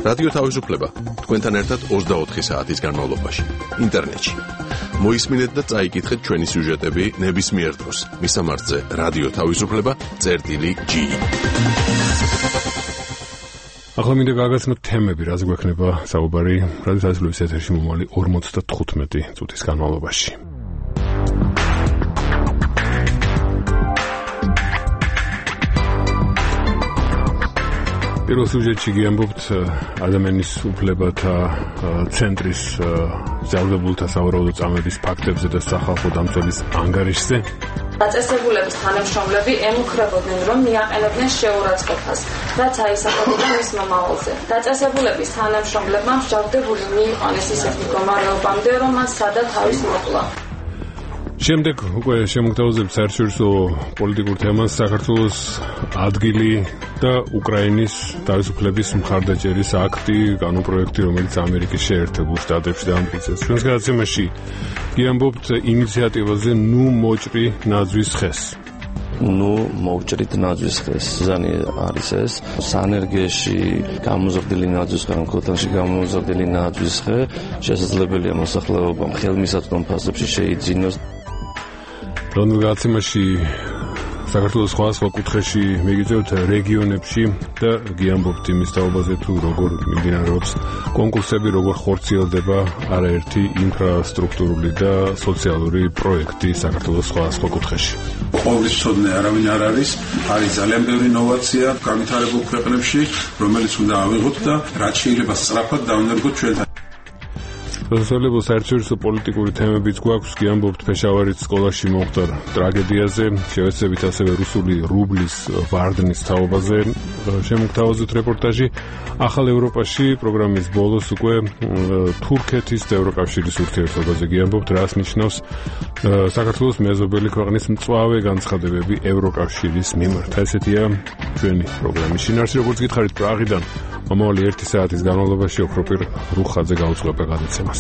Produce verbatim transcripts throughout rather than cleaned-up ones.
რადიო თავისუფლება თქვენთან ერთად ოცდაოთხი საათის განმავლობაში ინტერნეტში. მოისმინეთ და წაიკითხეთ ჩვენი სიუჟეტები ნებისმიერ დროს. მისამართზე რადიო თავისუფლება წერტილი ჯი. ახლა მინდა გაგაცნოთ თემები, რაც გვექნება საუბარი რადიო თავისუფლების ეთერში მომავალი ორმოცდათხუთმეტი წუთის განმავლობაში. პირველ სიუჟეტში გიამბობთ ადამიანის უფლებათა ცენტრის ძალდებულთა სავარაუდო წამების ფაქტებზე და სახალხო დამცველის ანგარიშზე. დაწესებულების თანამშრომლები ემუქრებოდნენ, რომ მიაყენებდნენ შეურაცხყოფას, რაც აისახებოდა მის მომავალზე. დაწესებულების თანამშრომლებმა მსჯავრდებული მიიყვანეს ისეთ მდგომარეობამდე, რომ მან სცადა თავის მოკლა. შემდეგ უკვე შემოგთავაზებთ საერთაშორისო პოლიტიკურ თემას საქართველოს ადგილი და უკრაინის თავისუფლების მხარდაჭერის აქტი, კანონპროექტი, რომელიც ამერიკის შეერთებულ შტატებში დამტკიცეს. ჩვენს გადაცემაში გიამბობთ ინიციატივაზე ნუ მოჭრი ნაძვის ხეს. ნუ მოვჭრით ნაძვის ხეს. ზანი არის ეს სანერგეში გამოზრდილი ნაძვის ხე, ქოთანში გამოზრდილი ნაძვის ხე შესაძლებელია მოსახლეობამ ხელმისაწვდომ ფასებში შეიძინოს. რადგან გადაცემაში საქართველოს სხვა სხვა კუთხეში მიგიწევთ რეგიონებში და გიამბობთ იმის თაობაზე თუ როგორ მიმდინარეობს კონკურსები, როგორ ხორციელდება არაერთი ინფრასტრუქტურული და სოციალური პროექტი საქართველოს სხვა სხვა კუთხეში. ყოვლისმცოდნე არავინ არ არის, არის ძალიან ბევრი ინოვაცია განვითარებულ ქვეყნებში, რომელიც უნდა ავიღოთ და რაც შეიძლება სწრაფად დავნერგოთ ჩვენთან. რუსეთის საერთაშორისო პოლიტიკური თემებიც გვაქვს, გიამბობთ ფეშავარის სკოლაში მომხდარ ტრაგედიაზე, შევეცდებით ასევე რუსული რუბლის ვარდნის თაობაზე, შემოგთავაზოთ რეპორტაჟი. ახალ ევროპაში პროგრამის ბოლოს უკვე თურქეთის და ევროკავშირის ურთიერთობაზე გიამბობთ, რას ნიშნავს საქართველოს მეზობელი ქვეყნის მწვავე განცხადებები ევროკავშირის მიმართ. ესეთია ჩვენი პროგრამის შინაარსი, როგორც გითხარით პრაღიდან. მომავალი ერთი საათის განმავლობაში ოქროპირ რუხაძე გაუძღვება გადაცემას.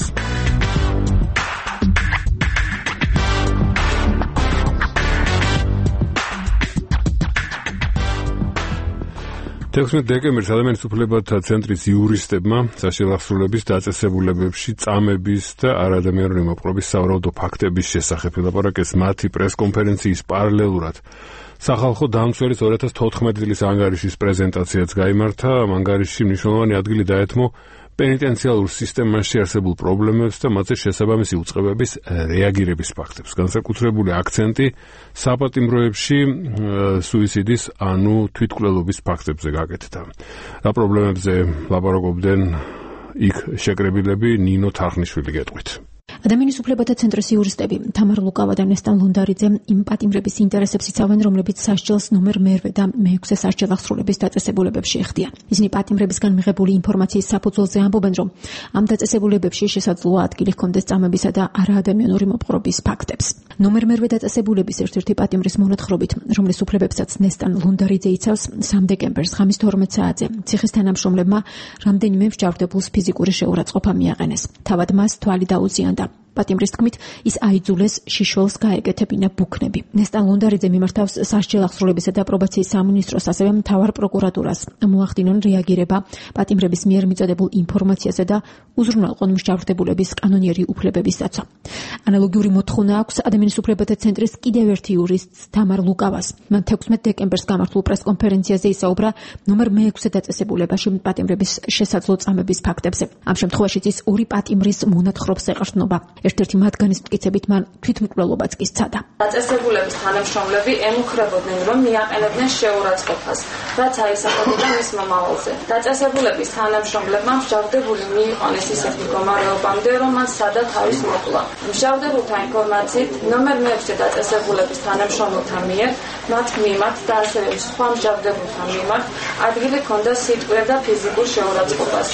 თექვსმეტ დეკემბერს ადამიანის უფლებათა ცენტრის იურისტებმა საშელახსრულების დაწესებულებებში წამების და არაადამიანური მოპყრობის სავარაუდო ფაქტების შესახებ ელაპარაკეს მათი პრესკონფერენციის პარალელურად. სახალხო დამცველის ორი ათას თოთხმეტი წლის ანგარიშის პრეზენტაციაც გაიმართა. ამ ანგარიშში მნიშვნელოვანი ადგილი დაეთმო პენიტენციალურ სისტემაში არსებულ პრობლემებს და მათზე შესაბამისი უწყებების რეაგირების ფაქტებს. განსაკუთრებული აქცენტი საპატიმროებში სუიციდის ანუ თვითმკვლელობის ფაქტებზე გაკეთდა. რა პრობლემებზე ლაპარაკობდნენ იქ შეკრებილები ნინო თარხნიშვილი გეტყვით. ადამიანის უფლებათა ცენტრის იურისტები თამარ ლუკავა და ნესტან ლუნდარიძე იმ პატიმრების ინტერესებს იცავენ, რომლებიც სასჯელს ნომერ მერვე და მეექვსე სასჯელახსრულების დაწესებულებებში ეხდიან. ისინი პატიმრებისგან მიღებული ინფორმაციის საფუძველზე ამბობენ, რომ ამ დაწესებულებებში შესაძლოა ადგილი ჰქონდეს წამებისა და არაადამიანური მოპყრობის ფაქტებს. ნომერ მერვე დაწესებულების ერთ-ერთი პატიმრის მონათხრობით, რომლის უფლებებსაც ნესტან ლუნდარიძე იცავს, სამ დეკემბერს ღამის თორმეტ საათზე ციხის თანამშრომლებმა რამდენიმე მსჯავრდებულს ფიზიკური შეურაცხყოფა მიაყენეს. თავად მას თვალი დაუზიანდა. პატიმრის თქმით, ის აიძულეს შიშველს გაეკეთებინა ბუქნები. ნესტან ლუნდარიძე მიმართავს სასჯელახსრულებისა და პრობაციის სამინისტროს, ასევე მთავარ პროკურატურას მოახდინონ რეაგირება პატიმრების მიერ მიწოდებულ ინფორმაციაზე და უზრუნველყონ მსჯავრდებულების კანონიერი უფლებების დაცვა. ანალოგიური მოთხოვნა აქვს ადამიანის უფლებათა ცენტრის კიდევ ერთი იურისტს თამარ ლუკავას. მან თექვსმეტ დეკემბერს გამართულ პრესკონფერენციაზე ისაუბრა ნომერ მეექვსე დაწესებულებაში პატიმრების შესაძლო წამების ფაქტებზე. ამ შემთხვევაშიც ის ორი პატიმრის მონათხრობს ეყრდნობა. ერთ-ერთი მათგანის მტკიცებით მან თვითმკვლელობაც კი სცადა. დაწესებულების თანამშრომლები ემუქრებოდნენ, რომ მიაყენებდნენ შეურაცხყოფას, რაც აისახებოდა მის მომავალზე. დაწესებულების თანამშრომლებმა მსჯავრდებული მიიყვანეს ისეთ მდგომარეობამდე, რომ მან სცადა თავის მოკლა. მსჯავრდებულთა ინფორმაციით, ნომერ მეექვსე დაწესებულების თანამშრომელთა მიერ, მათ მიმართ და ასევე სხვა მსჯავრდებულთა მიმართ ადგილი ჰქონდა სიტყვიერ და ფიზიკურ შეურაცხყოფას.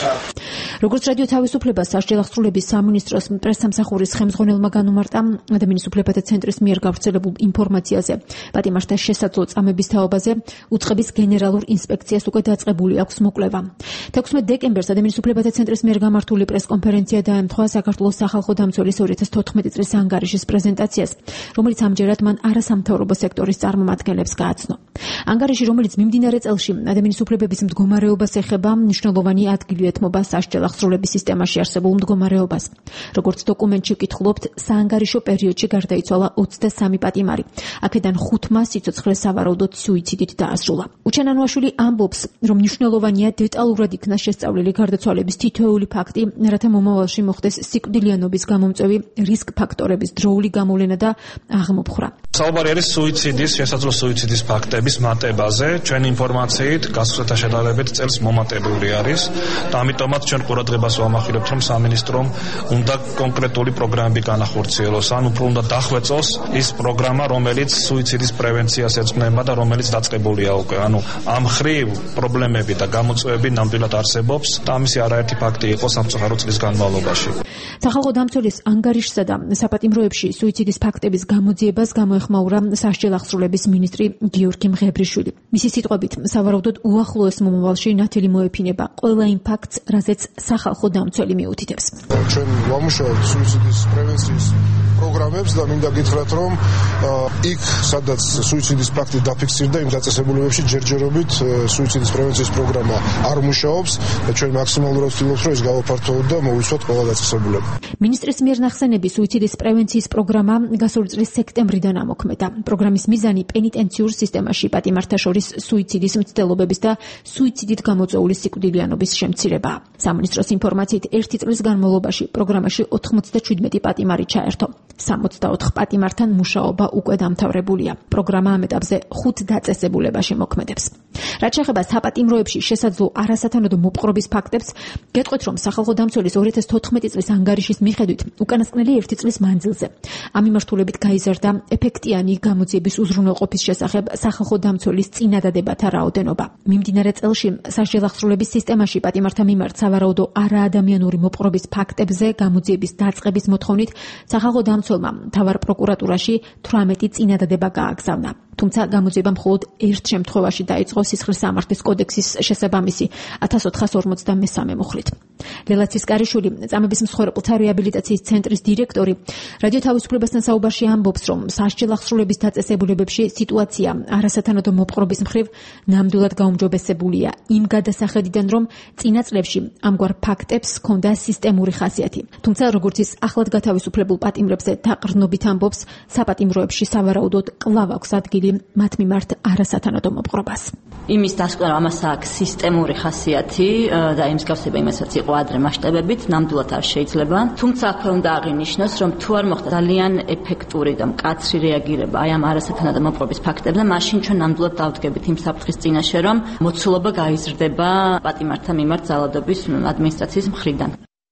როგორც რადიო თავისუფლება სასჯელ აღსრულების სამინისტროს პრესსამსახურის ხელმძღვანელმა განუმარტა, ადამიანის უფლებათა ცენტრის მიერ გავრცელებულ ინფორმაციაზე პატიმართა შესაძლო წამების თაობაზე უწყების გენერალურ ინსპექციას უკვე დაწყებული აქვს მოკვლევა. თექვსმეტ დეკემბერს ადამიანის უფლებათა ცენტრის მიერ გამართული პრესკონფერენცია დაემთხვა საქართველოს სახალხო დამცველის ორი ათას თოთხმეტი წლის ანგარიშის პრეზენტაციას, რომელიც ამჯერად მან არასამთავრობო სექტორის წარმომადგენლებს გააცნო. ანგარიში, რომელიც მიმდინარე წელში ადამიანის უფლებების მდგომარეობას ეხება, მნიშვნელოვანი ადგილი ეთმობა სასჯელ აღსრულების სისტემაში არსებულ მდგომარეობას. როგორც დოკუმენტში ვკითხულობთ, საანგარიშო პერიოდში გარდაიცვალა ოცდასამი პატიმარი. აქედან ხუთმა სიცოცხლე სავარაუდოდ სუიციდით დაასრულა. უჩანანუაშვილი ამბობს, რომ მნიშვნელოვანია დეტალურად იქნას შესწავლილი გარდაცვალების თითოეული ფაქტი, რათა მომავალში მოხდეს სიკვდილიანობის გამომწვევი რისკ ფაქტორების დროული გამოვლენა და აღმოფხვრა. საუბარი არის სუიციდის, შესაძლო სუიციდის ფაქტების მატებაზე. ჩვენი ინფორმაციით გასვლათა შედარებით წელს მომატებული არის და ამიტომაც ჩვენ ყურადღებას ვამახვილებთ, რომ სამინისტრომ უნდა კონკრეტული პროგრამები განახორციელოს, ან უფრო უნდა დახვეწოს ის პროგრამა, რომელიც სუიციდის პრევენციას ეძღვნება და რომელიც დაწყებულია უკვე. ანუ ამ ხრივ პრობლემები და გამოწვევები ნამდვილად არსებობს და ამისი არაერთი ფაქტი იყო სამწუხარო წლის განმავლობაში. სახალხო დამცველის ანგარიშსა და საპატიმროებში სუიციდის ფაქტების გამოძიებას გამოეხმაურა სასჯელ აღსრულების მინისტრი გიორგი მღებრიშვილი. მისი სიტყვებით, სავარაუდოდ უახლოეს მომავალში ნათელი მოეფინება ყველა იმ ფაქტს, რაზეც სახალხო დამცველი მიუთითებს. ჩვენ ვამუშავებთ სუიციდის პრევენციის პროგრამებს და მინდა გითხრათ, რომ იქ, სადაც სუიციდის ფაქტი დაფიქსირდა, იმ დაწესებულებებში ჯერჯერობით სუიციდის პრევენციის პროგრამა არ მუშაობს და ჩვენ მაქსიმალურად ვცდილობთ, რომ ეს გავაფართოვოთ და მოვიცვათ ყველა დაწესებულება. მინისტრის მიერ ნახსენები სუიციდის პრევენციის პროგრამა გასული წლის სექტემბრიდან ამოქმედა. პროგრამის მიზანი პენიტენციურ სისტემაში პატიმართა შორის სუიციდის მცდელობების და სუიციდით გამოწვეული სიკვდილიანობის შემცირებაა. სამინისტროს ინფორმაციით ერთი წლის განმავლობაში პროგრამაში ოთხმოცდაჩვიდმეტი პატიმარი ჩაერთო. სამოცდაოთხ პატიმართან მუშაობა უკვე დამთავრებულია. პროგრამა ამ ეტაპზე ხუთ დაწესებულებაში მოქმედებს. რაც შეეხება საპატიმროებში შესაძლო არასათანადო მოპყრობის ფაქტებს, გეტყვით, რომ სახალხო დამცველის ორი ათას თოთხმეტი წლის ანგარიშის მიხედვით უკანასკნელი ერთი წლის მანძილზე ამ მიმართულებით გაიზარდა ეფექტიანი გამოძიების უზრუნველყოფის შესახებ სახალხო დამცველის წინადადებათა რაოდენობა. მიმდინარე წელში სასჯელ აღსრულების სისტემაში პატიმართა მიმართ სავარაუდო არაადამიანური მოპყრობის ფაქტებზე გამოძიების დაწყების მოთხოვნით სახალხო დამცველმა მთავარ პროკურატურაში თვრამეტი წინადადება გააგზავნა. თუმცა გამოძიება მხოლოდ ერთ შემთხვევაში დაიწყო სისხლის სამართლის კოდექსის შესაბამისი ათას ოთხას ორმოცდამესამე მუხლით. ლელა ცისკარიშვილი, წამების მსხვერპლთა რეაბილიტაციის ცენტრის დირექტორი, რადიო თავისუფლებასთან საუბარში ამბობს, რომ სასჯელ აღსრულების დაწესებულებებში სიტუაცია არასათანადო მოპყრობის მხრივ ნამდვილად გაუმჯობესებულია იმ გადასახედიდან, რომ წინა წლებში ამგვარ ფაქტებს ჰქონდა სისტემური ხასიათი. თუმცა როგორც ის ახლად გათავისუფლებულ პატიმრებზე დაყრდნობით ამბობს, საპატიმროებში სავარაუდოდ კვლავ აქვს ადგილი მათ მიმართ არასათანადო მოპყრობას. იმის დასკვნა ამას აქვს სისტემური ხასიათი და იმ მსგავსება იმასაც იყო ადრე მასშტაბებით, ნამდვილად არ შეიძლება. თუმცა აქვე უნდა აღინიშნოს, რომ თუ არ მოხდა ძალიან ეფექტური და მკაცრი რეაგირება აი ამ არასათანადო მოპყრობის ფაქტებზე, მაშინ ჩვენ ნამდვილად დავდგებით იმ საფრთხის წინაშე, რომ მოცულობა გაიზრდება პატიმართა მიმართ ძალადობის ადმინისტრაციის მხრიდან.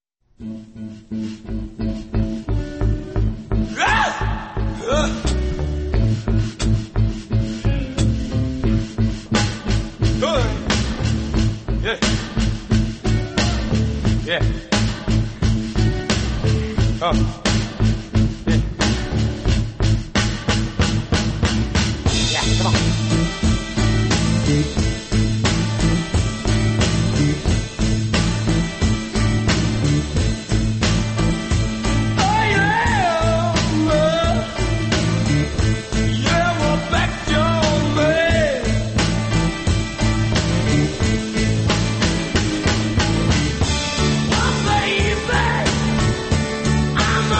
Yeah. Oh. Yeah. Yeah, come on. I'm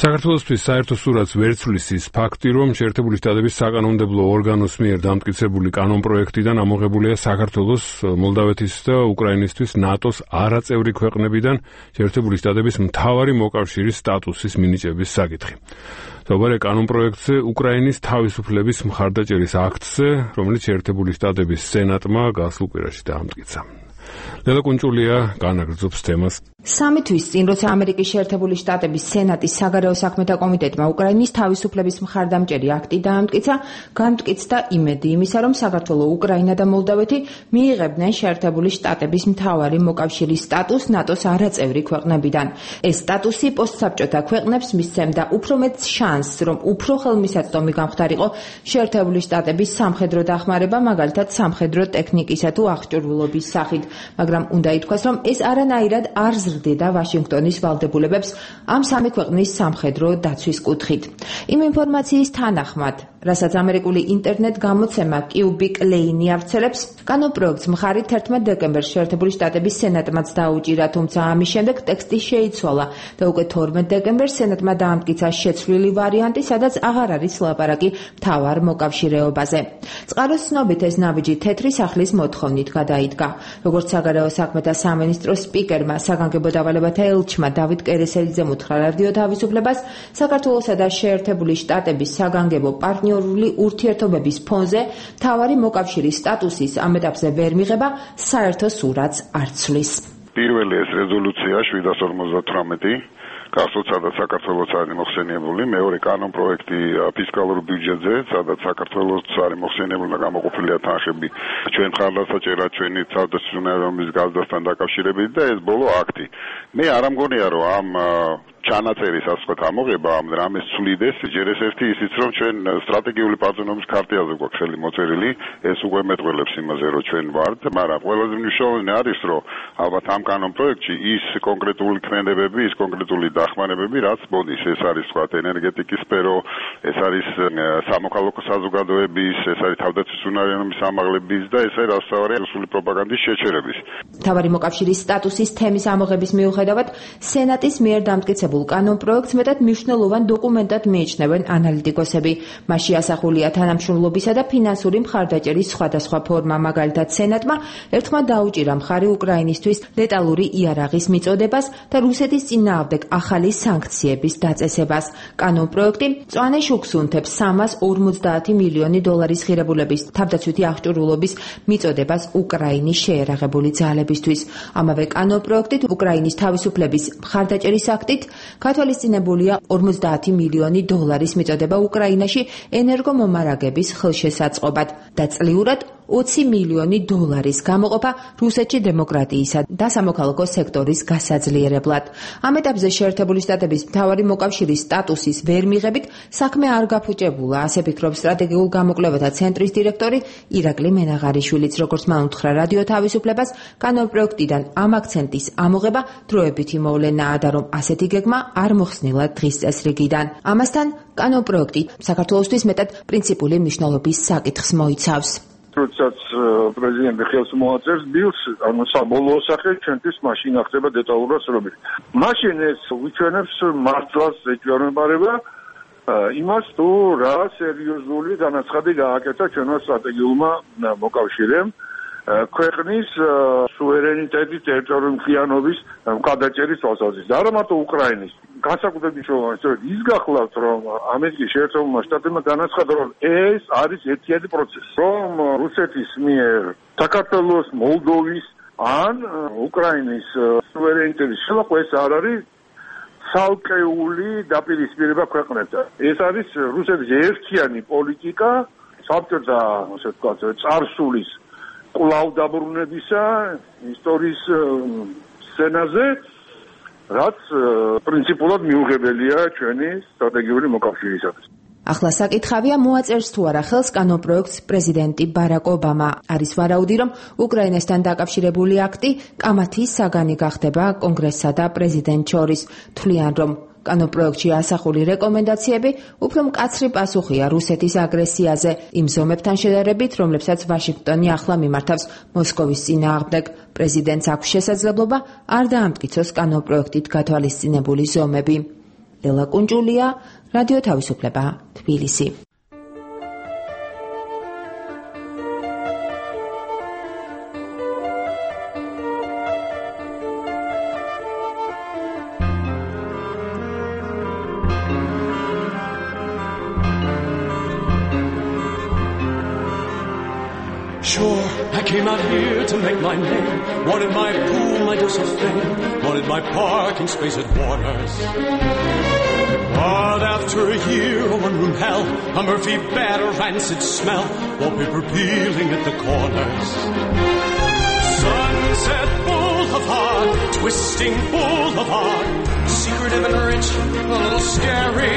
საქართველოსთვის საერთო სურათს ვერ ცვლის ის ფაქტი, რომ შეერთებული შტატების საკანონმდებლო ორგანოს მიერ დამტკიცებული კანონპროექტიდან ამოღებულია საქართველოს, მოლდავეთის და უკრაინისთვის ნატოს არაწევრი ქვეყნებიდან შეერთებული შტატების მთავარი მოკავშირის სტატუსის მინიჭების საკითხი. საუბარია კანონპროექტზე უკრაინის თავისუფლების მხარდაჭერის აქტზე, რომელიც შეერთებული შტატების სენატმა გასულ კვირაში დაამტკიცა. ლელა კუნჭულია განაგრძობს თემას. სამი თვის წინ, როცა ამერიკის შეერთებული შტატების სენატის საგარეო საქმეთა კომიტეტმა უკრაინის თავისუფლების მხარდამჭერი აქტი დაამტკიცა, გამტკიცდა იმედი იმისა, რომ საქართველო, უკრაინა და მოლდავეთი მიიღებდნენ შეერთებული შტატების მთავარი მოკავშირის სტატუსს ნატოს არაწევრი ქვეყნებიდან. ეს სტატუსი პოსტსაბჭოთა ქვეყნებს მისცემდა უფრო მეტ შანსს, რომ უფრო ხელმისაწვდომი გამხდარიყო შეერთებული შტატების სამხედრო დახმარება, მაგალითად სამხედრო ტექნიკისა თუ აღჭურვილობის სახით, მაგრამ უნდა ითქვას, რომ ეს არანაირად არ ზრდიდა ვაშინგტონის ვალდებულებებს ამ სამი ქვეყნის სამხედრო დაცვის კუთხით. იმ ინფორმაციის თანახმად, რასაც ამერიკული ინტერნეტ გამოცემა კიუბიკ ლეინი ავრცელებს, კანონპროექტს მხარი თერთმეტ დეკემბერს შეერთებული შტატების სენატმაც დაუჭირა, თუმცა ამის შემდეგ ტექსტი შეიცვალა და უკვე თორმეტ დეკემბერს სენატმა დაამტკიცა შეცვლილი ვარიანტი, სადაც აღარ არის ლაპარაკი მთავარ მოკავშირეობაზე. წყაროს ცნობით ეს ნაბიჯი თეთრი სახლის მოთხოვნით გადაიდგა. როგორც საგარეო საქმეთა სამინისტროს სპიკერმა, საგანგებო დავალებათა ელჩმა დავით კერესელიძემ უთხრა რადიო თავისუფლებას, საქართველოსა და შეერთებული შტატების საგანგებო პარტნიორული ურთიერთობების ფონზე მთავარი მოკავშირის სტატუსის ამ ეტაპზე ვერ მიღება საერთო სურათს არ ცვლის. პირველი ეს რეზოლუცია შვიდას ორმოცდათვრამეტი გახსოვთ, სადაც საქართველოს არის მოხსენიებული, მეორე კანონპროექტი ფისკალურ ბიუჯეტზე, სადაც საქართველოს არის მოხსენიებული და გამოყოფილია თანხები ჩვენ მხარდასაჭერად ჩვენი თავდაცვის გაზრდასთან დაკავშირებით და ეს ბოლო აქტი. მე არ ამგონია, რომ ამ ჩანაწერის ასე ვთქვათ ამოღება ამ რამეს ცვლიდეს, ჯერ ეს ერთი ისიც რომ ჩვენ სტრატეგიული პარტნიორობის ქარტიაზე გვაქვს ხელი მოწერილი, ეს უკვე მეტყველებს იმაზე, რომ ჩვენ ვართ, მაგრამ ყველაზე მნიშვნელოვანი არის, რომ ალბათ ამ კანონპროექტში ის კონკრეტული ქმედებები, ის კონკრეტული დახმარებები, რაც მოდის, ეს არის ვთქვათ ენერგეტიკის სფერო, ეს არის სამოქალაქო საზოგადოების, ეს არის თავდაცვის უნარიანობის ამაღლების და ეს არის რუსული რუსული პროპაგანდის შეჩერების. მთავარი მოკავშირის სტატუსის თემის ამოღების მიუხედავად, სენატის მიერ დამტკიცებულ კანონპროექტს მეტად მნიშვნელოვან დოკუმენტად მიიჩნევენ ანალიტიკოსები. მასში ასახულია თანამშრომლობისა და ფინანსური მხარდაჭერის სხვადასხვა ფორმა, მაგალითად სენატმა ერთხმად დაუჭირა მხარი უკრაინისთვის ლეტალური იარაღის მიწოდებას და რუსეთის წინააღმდეგ ახალი სანქციების დაწესებას. კანონპროექტი მწვანე შუქს უნთებს სამას ორმოცდაათი მილიონი დოლარის ღირებულების თავდაცვითი აღჭურვილობის მიწოდებას უკრაინის შეერაღებული ძალებისთვის. ამავე კანონპროექტით უკრაინის თავისუფლების მხარდაჭერის აქტით გათვალისწინებულია ორმოცდაათი მილიონი დოლარის მიწოდება უკრაინაში ენერგომომარაგების ხელშესაწყობად და წლიურად ოცი მილიონი დოლარის გამოყოფა რუსეთში დემოკრატიისა და სამოქალაქო სექტორის გასაძლიერებლად. ამ ეტაპზე შეერთებული შტატების მთავარი მოკავშირის სტატუსის ვერ მიღებით საქმე არ გაფუჭებულა, ასე ფიქრობს სტრატეგიულ გამოკვლევათა ცენტრის დირექტორი ირაკლი მენაღარიშვილიც, როგორც მან უთხრა რადიო თავისუფლებას, კანონპროექტიდან ამ აქცენტის ამოღება დროებითი მოვლენაა და რომ ასეთი გეგმა არ მოხსნილა დღის წესრიგიდან. ამასთან კანონპროექტი საქართველოსთვის მეტად პრინციპული მნიშვნელობის საკითხს მოიცავს. როდესაც პრეზიდენტი ხელს მოაწერს ბილს, ანუ საბოლოო სახე ჩვენთვის მაშინ ახდება დეტალურად სრობილი. მაშინ ეს უჩვენებს მართლაც ეჭვმარება იმას, თუ რა სერიოზული განაცხადი გააკეთა ჩვენმა სტრატეგიულმა მოკავშირემ ქვეყნის სუვერენიტეტის, ტერიტორიული მთლიანობის მხარდაჭერის თვალსაზრისით. არა მარტო უკრაინის. განსაკუთრებით მნიშვნელოვანი ის გახლავთ, რომ ამერიკის შეერთებულმა შტატებმა განაცხადა, რომ ეს არის ერთიანი პროცესი, რომ რუსეთის მიერ საქართველოს, მოლდოვის ან უკრაინის სუვერენიტეტის შელახვა ეს არ არის ცალკეული დაპირისპირება ქვეყნებთან. ეს არის რუსეთის ერთიანი პოლიტიკა, საბჭოთა, ასე ვთქვათ, წარსულის კვლავ დაბრუნებისა ისტორიის სცენაზე, რაც პრინციპულად მიუღებელია ჩვენი სტრატეგიული მოკავშირისათვის. ახლა საკითხავია, მოაწერს თუ არა ხელს კანონპროექტს პრეზიდენტი ბარაკ ობამა. არის ვარაუდი, რომ უკრაინასთან დაკავშირებული აქტი კამათის საგანი გახდება კონგრესსა და პრეზიდენტს შორის. თვლიან, რომ კანონპროექტში ასახული რეკომენდაციები უფრო მკაცრი პასუხია რუსეთის აგრესიაზე იმ ზომებთან შედარებით, რომლებსაც ვაშინგტონი ახლა მიმართავს მოსკოვის წინააღმდეგ. პრეზიდენტს აქვს შესაძლებლობა არ დაამტკიცოს კანონპროექტით გათვალისწინებული ზომები. ელა კუნჭულია, რადიო თავისუფლება, თბილისი. Sure, I came out here to make my name. Wanted my pool, my dose of fame. Wanted my parking space at Warner's. But after a year of one-room hell, a Murphy bed, a rancid smell, wallpaper peeling at the corners. Sunset Boulevard, twisting boulevard, secretive and rich, a little scary.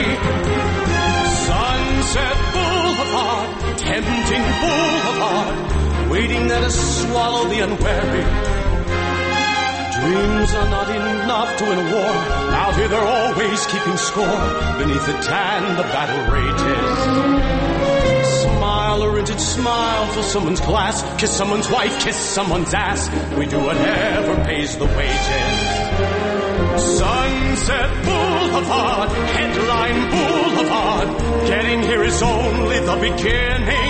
Sunset Boulevard, tempting boulevard, waiting there to swallow the unwary. Dreams are not enough to win a war. Out here they're always keeping score. Beneath the tan, the battle rages. Smile a rented smile, fill someone's glass. Kiss someone's wife, kiss someone's ass. We do whatever pays the wages. Sunset Boulevard, headline boulevard. Getting here is only the beginning.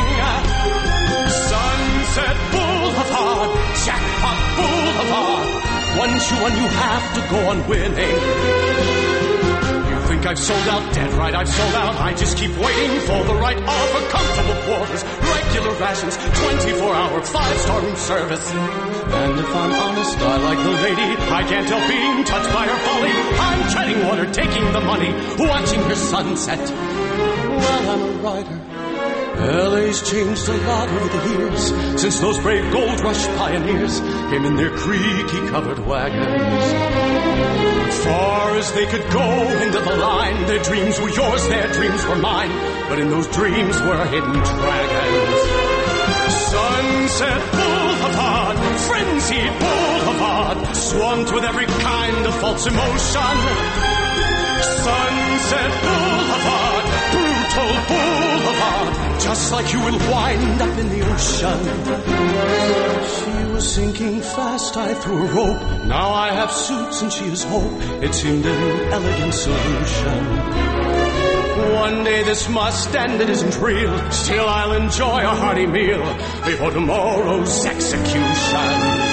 Sunset Boulevard, jackpot boulevard. Once you won, you have to go on winning. You think I've sold out? Dead right, I've sold out. I just keep waiting for the right offer. Comfortable quarters, regular rations, twenty-four hour, five-star room service. And if I'm honest, I like the lady. I can't help being touched by her folly. I'm treading water, taking the money, watching her sunset. Well, I'm a writer. L A's changed a lot over the years since those brave gold rush pioneers came in their creaky covered wagons. As far as they could go into the line, their dreams were yours, their dreams were mine, but in those dreams were hidden dragons. Sunset Boulevard, frenzied boulevard, swamped with every kind of false emotion. Sunset Boulevard, brutal boulevard, just like you will wind up in the ocean. She was sinking fast, I threw a rope. Now I have suits and she is hope. It seemed an elegant solution. One day this must end, it isn't real. Still I'll enjoy a hearty meal before tomorrow's execution.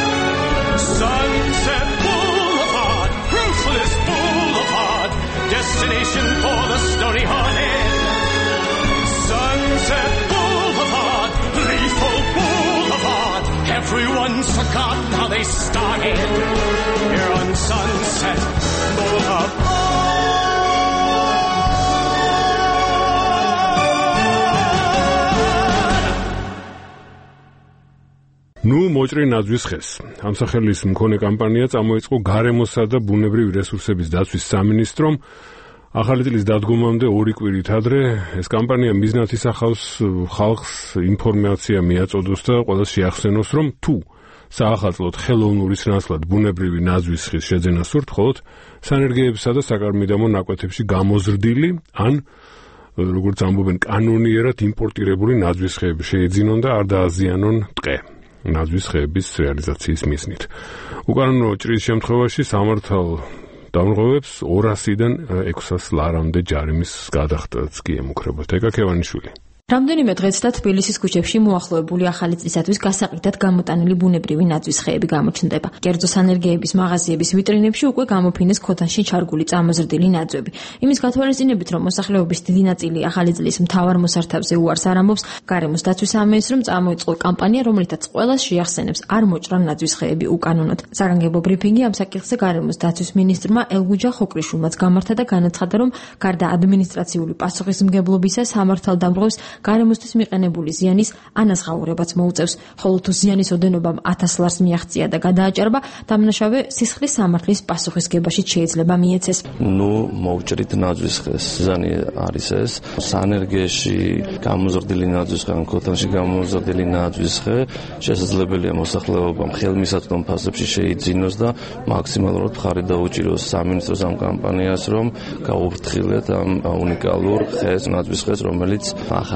Sunset Boulevard, ruthless boulevard, destination for the stony-hearted. Sunset Boulevard, lethal boulevard, everyone's forgotten how they started. Here on Sunset Boulevard. ნუ მოჭრი ნაძვის ხეს. ამ სახელის მქონე კამპანია წამოიწყო გარემოსა და ბუნებრივი რესურსების დაცვის სამინისტრომ. ახალი წლის დადგომამდე ორი კვირით ადრე ეს კამპანია მიზნად ისახავს ხალხს ინფორმაცია მიაწოდოს და ყველას შეახსენოს, რომ თუ საახალწლოდ ხელოვნურის ნაცვლად ბუნებრივი ნაძვის ხის შეძენა სურთ, მხოლოდ სანერგეებსა და საკარმიდამო ნაკვეთებში გამოზრდილი ან როგორც ამბობენ კანონიერად იმპორტირებული ნაძვის ხეები შეეძინონ და არ დააზიანონ ტყე. ნაძვის ხეების რეალიზაციის მიზნით. უკანონო ჭრის შემთხვევაში სამართალ დამრღვევებს ორასიდან ექვსას ლარამდე ჯარიმის გადახდაც კი ემუქრებათ. ეკა ქევანიშვილი. რამდენიმე დღეც და თბილისის ქუჩებში მოახლოებული ახალი წლისათვის გასაყიდად გამოტანილი ბუნებრივი ნაძვის ხეები გამოჩნდება. კერძო სანერგეების მაღაზიების ვიტრინებში უკვე გამოფინეს ქოთანში ჩარგული წამოზრდილი ნაძვები. იმის გათვალისწინებით, რომ მოსახლეობის დიდი ნაწილი ახალი წლის მთავარ მოსართავზე უარს არ ამბობს, გარემოს დაცვის სამინისტრომ წამოიწყო კამპანია, რომლითაც ყველას შეახსენებს არ მოჭრან ნაძვის ხეები უკანონოდ. საგანგებო ბრიფინგი ამ საკითხზე გარემოს დაცვის მინისტრმა ელგუჯა ხოკრიშვილმაც გამართა და განაცხადა, რომ გარდა ადმინისტრაციული პასუხისმგებლობისა სამართალდამრღვევს გარემოსთვის მიყენებული ზიანის ანაზღაურებაც მოუწევს, ხოლო თუ ზიანის ოდენობამ ათას ლარს მიაღწია და გადააჭარბა, დამნაშავე სისხლის სამართლის პასუხისგებაში შეიძლება მიეცეს. ნუ მოვჭრით ნაძვის ხეს. ზანი არის ეს სანერგეში გამოზრდილი ნაძვის ხე, ქოთანში გამოზრდილი ნაძვის ხე, შესაძლებელია მოსახლეობამ ხელმისაწვდომ ფასებში შეიძინოს და მაქსიმალურად მხარი დაუჭიროს სამინისტროს ამ კამპანიას, რომ გაუფრთხილეთ ამ უნიკალურ ხეს, ნაძვის ხეს, რომელიც ახალი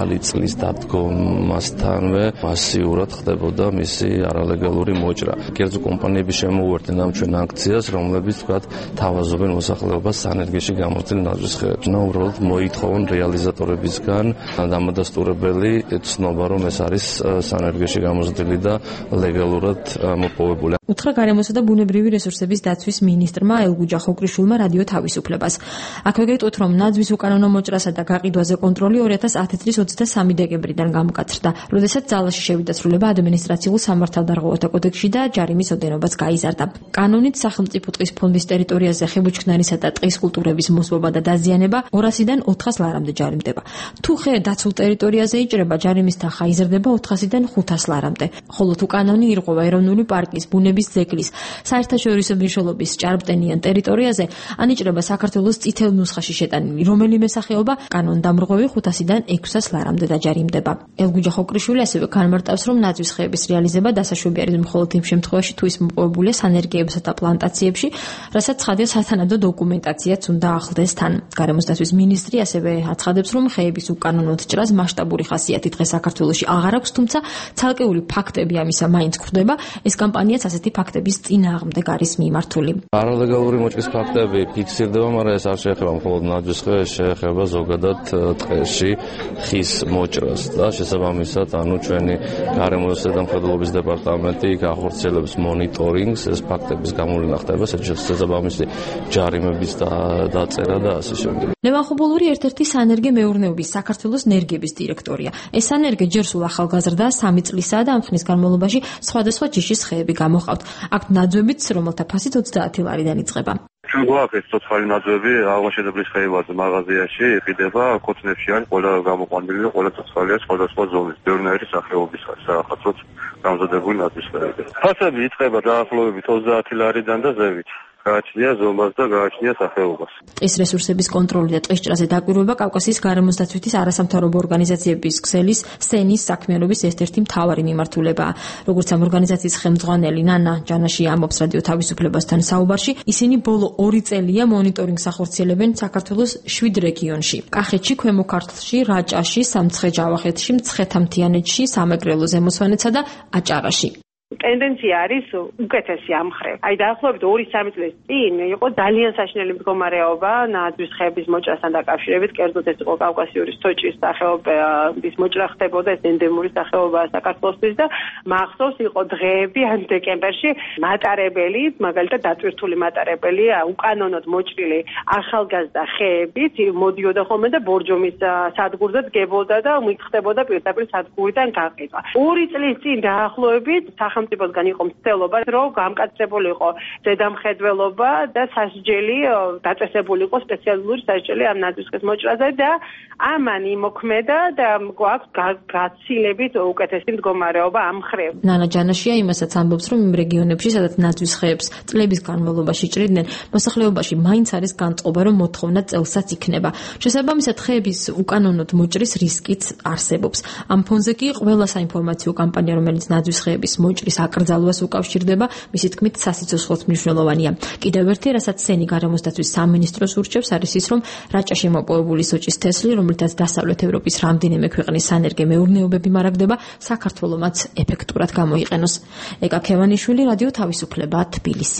ახალი წლის დადგომასთანვე მასიურად ხდებოდა მისი არალეგალური მოჭრა. კერძო კომპანიები შემოუერთდნენ ამ ჩვენ აქციას, რომლებიც თქვათ თავაზობენ მოსახლეობას სანერგეში გამოცდილ ნაძვისხეებს. ნუ უბრალოდ მოითხოვონ რეალიზატორებისგან დამადასტურებელი ცნობა, რომ ეს არის სანერგეში გამოცდილი და ლეგალურად მოპოვებული. უთხრა გარემოსა და ბუნებრივი რესურსების დაცვის მინისტრმა ელგუჯა ხოկრიშვილმა რადიო თავისუფლებას. აქვე გეტყვით, რომ ნაძვის უკანონო მოჭრასა და გაყიდვაზე კონტროლი ორი ათას ათი წლის ოცდამესამე დეკემბრიდან გამოკაცრდა, როდესაც ძალაში შევიდა ცვლილება ადმინისტრაციულ სამართალდარღვევათა კოდექსში და ჯარიმის ოდენობაც გაიზარდა. კანონით სახელმწიფო ტყის ფონდის ტერიტორიაზე ხებუჩქნარისა და ტყის კულტურების მოსპობა და დაზიანება ორასიდან ოთხას ლარამდე ჯარიმდება. თუ ხე დაცულ ტერიტორიაზე იჭრება, ჯარიმის თანხა იზრდება ოთხასიდან ხუთას ლარამდე. ხოლო თუ კანონი ირღვევა ეროვნული პარკის, ბუნების ძეგლის, საერთაშორისო მნიშვნელობის ჭარბტენიან ტერიტორიაზე, ანიჭრება საქართველოს წითელ ნუსხაში შეტანილი რომელიმე სახეობა, კანონდამრღვევი ხუთასიდან ექვსას ლარამდე დაჯარიმდება. ელგუჯა ხოկრიშვილი ასევე განმარტავს, რომ ნაძვის ხეების რეალიზება დასაშვები არის მხოლოდ იმ შემთხვევაში, თუ ის მოპოვებულია სანერგეებსა და პლანტაციებში, რასაც ცხადია სათანადო დოკუმენტაციაც უნდა ახლდეს თან. გარემოს დაცვის მინისტრი ასევე აცხადებს, რომ ხეების უკანონოდ ჭრას მასშტაბური ხასიათი დღეს საქართველოში აღარ აქვს, თუმცა ცალკეული ფაქტები ამისა მაინც გვხვდება. ეს კამპანიაც ასეთი ფაქტების წინააღმდეგ არის მიმართული. არალეგალური მოჭრის ფაქტები ფიქსირდება, მაგრამ ეს არ შეეხება მხოლოდ ნაძვის ხეებს, შეეხება ზოგადად ტყეში ხის მოჭრას და შესაბამისად, ანუ ჩვენი გარემოს ზედამხედველობის დეპარტამენტი გახორციელებს მონიტორინგს, ეს ფაქტების გამოვლენა ხდება, შესაბამისი ჯარიმების დაწერა და ასე შემდეგ. ლევან ხუბულური ერთ-ერთი სანერგე მეურნეობის საქართველოს ნერგების დირექტორია. ეს სანერგე ჯერ სულ ახალგაზრდა სამი წლისაა და ამ ხნის განმავლობაში სხვადასხვა ჯიშის ხეები გამოჰყავთ. აქ ნაძვებიც, რომელთა ფასით ოცდაათი ლარიდან იწყება. ჩვენ გვაქვს ცოცხალი ნაძვები აღმაშენებლის ხეებაზე მაღაზიაში იყიდება ქოთნებში ან ყველა გამოყვანილი და ყველა ცოცხალია სხვადასხვა ზონის ბევრნაირი სახეობისა საახალწლოდ გამზადებული ნაძვის ხეები. ფასები იწყება დაახლოებით ოცდაათი ლარიდან და ზევით. გააჩნია ზომას და გააჩნია სახეობას. ტყის რესურსების კონტროლი და ტყის ჭრაზე დაკვირვება კავკასიის გარემოს დაცვითის არასამთავრობო ორგანიზაციების ქსელის სენის საქმიანობის ერთ-ერთი მთავარი მიმართულებაა. როგორც ამ ორგანიზაციის ხელმძღვანელი ნანა ჯანაში ამბობს რადიო თავისუფლებასთან საუბარში, ისინი ბოლო ორი წელია მონიტორინგს ახორციელებენ საქართველოს შვიდ რეგიონში: კახეთში, ქვემო ქართლში, რაჭაში, სამცხე-ჯავახეთში, მცხეთა-მთიანეთში, სამეგრელო ზემოსვანეთსა და აჭარაში. ტენდენცია არის უკეთესი ამ ხრებ. აი დაახლოებით ორი სამი წლის წინ იყო ძალიან საშინელი მდგომარეობა ნაძვის ხეების მოჭრასთან დაკავშირებით, კერძოდ ეს იყო კავკასიური სოჭის სახეობის მოჭრა ხდებოდა, ეს ენდემური სახეობაა საქართველოსთვის და მახსოვს იყო დღეები ან დეკემბერში მატარებელი, მაგალითად დატვირთული მატარებელი, უკანონოდ მოჭრილი ახალგაზრდა ხეებით მოდიოდა ხოლმე და ბორჯომის სადგურზე დგებოდა და მიხდებოდა პირდაპირ სადგურიდან გაყიდვა. ორი წლის წინ დაახლოებით სახელმწიფოსგან იყო მცდელობა, რომ გამკაცრებული იყო ზედამხედველობა და სასჯელი დაწესებული იყო სპეციალური სასჯელი ამ ნაძვის ხეების მოჭრაზე და ამან იმოქმედა და გვაქვს გაცილებით უკეთესი მდგომარეობა ამ ხრებ. ნანა ჯანაშია იმასაც ამბობს, რომ იმ რეგიონებში, სადაც ნაძვის ხეებს წლების განმავლობაში ჭრიდნენ, მოსახლეობაში მაინც არის განწყობა, რომ მოთხოვნა წელსაც იქნება. შესაბამისად, ხეების უკანონოდ მოჭრის რისკიც არსებობს. ამ ფონზე კი ყველა საინფორმაციო კამპანია, რომელიც ნაძვის ხეების მოჭრის აკრძალვას უკავშირდება, მისი თქმით, სასიცოცხლოდ მნიშვნელოვანია. კიდევ ერთი, რასაც სენი გარემოს დაცვის სამინისტროს ურჩევს, არის ის, რომ რაჭაში მოპოვებული სოჭის თესლი, რომელთაც დასავლეთ ევროპის რამდენიმე ქვეყნის სანერგე მეურნეობები მარაგდება, საქართველომაც ეფექტურად გამოიყენოს. ეკა ქევანიშვილი, რადიო თავისუფლება, თბილისი.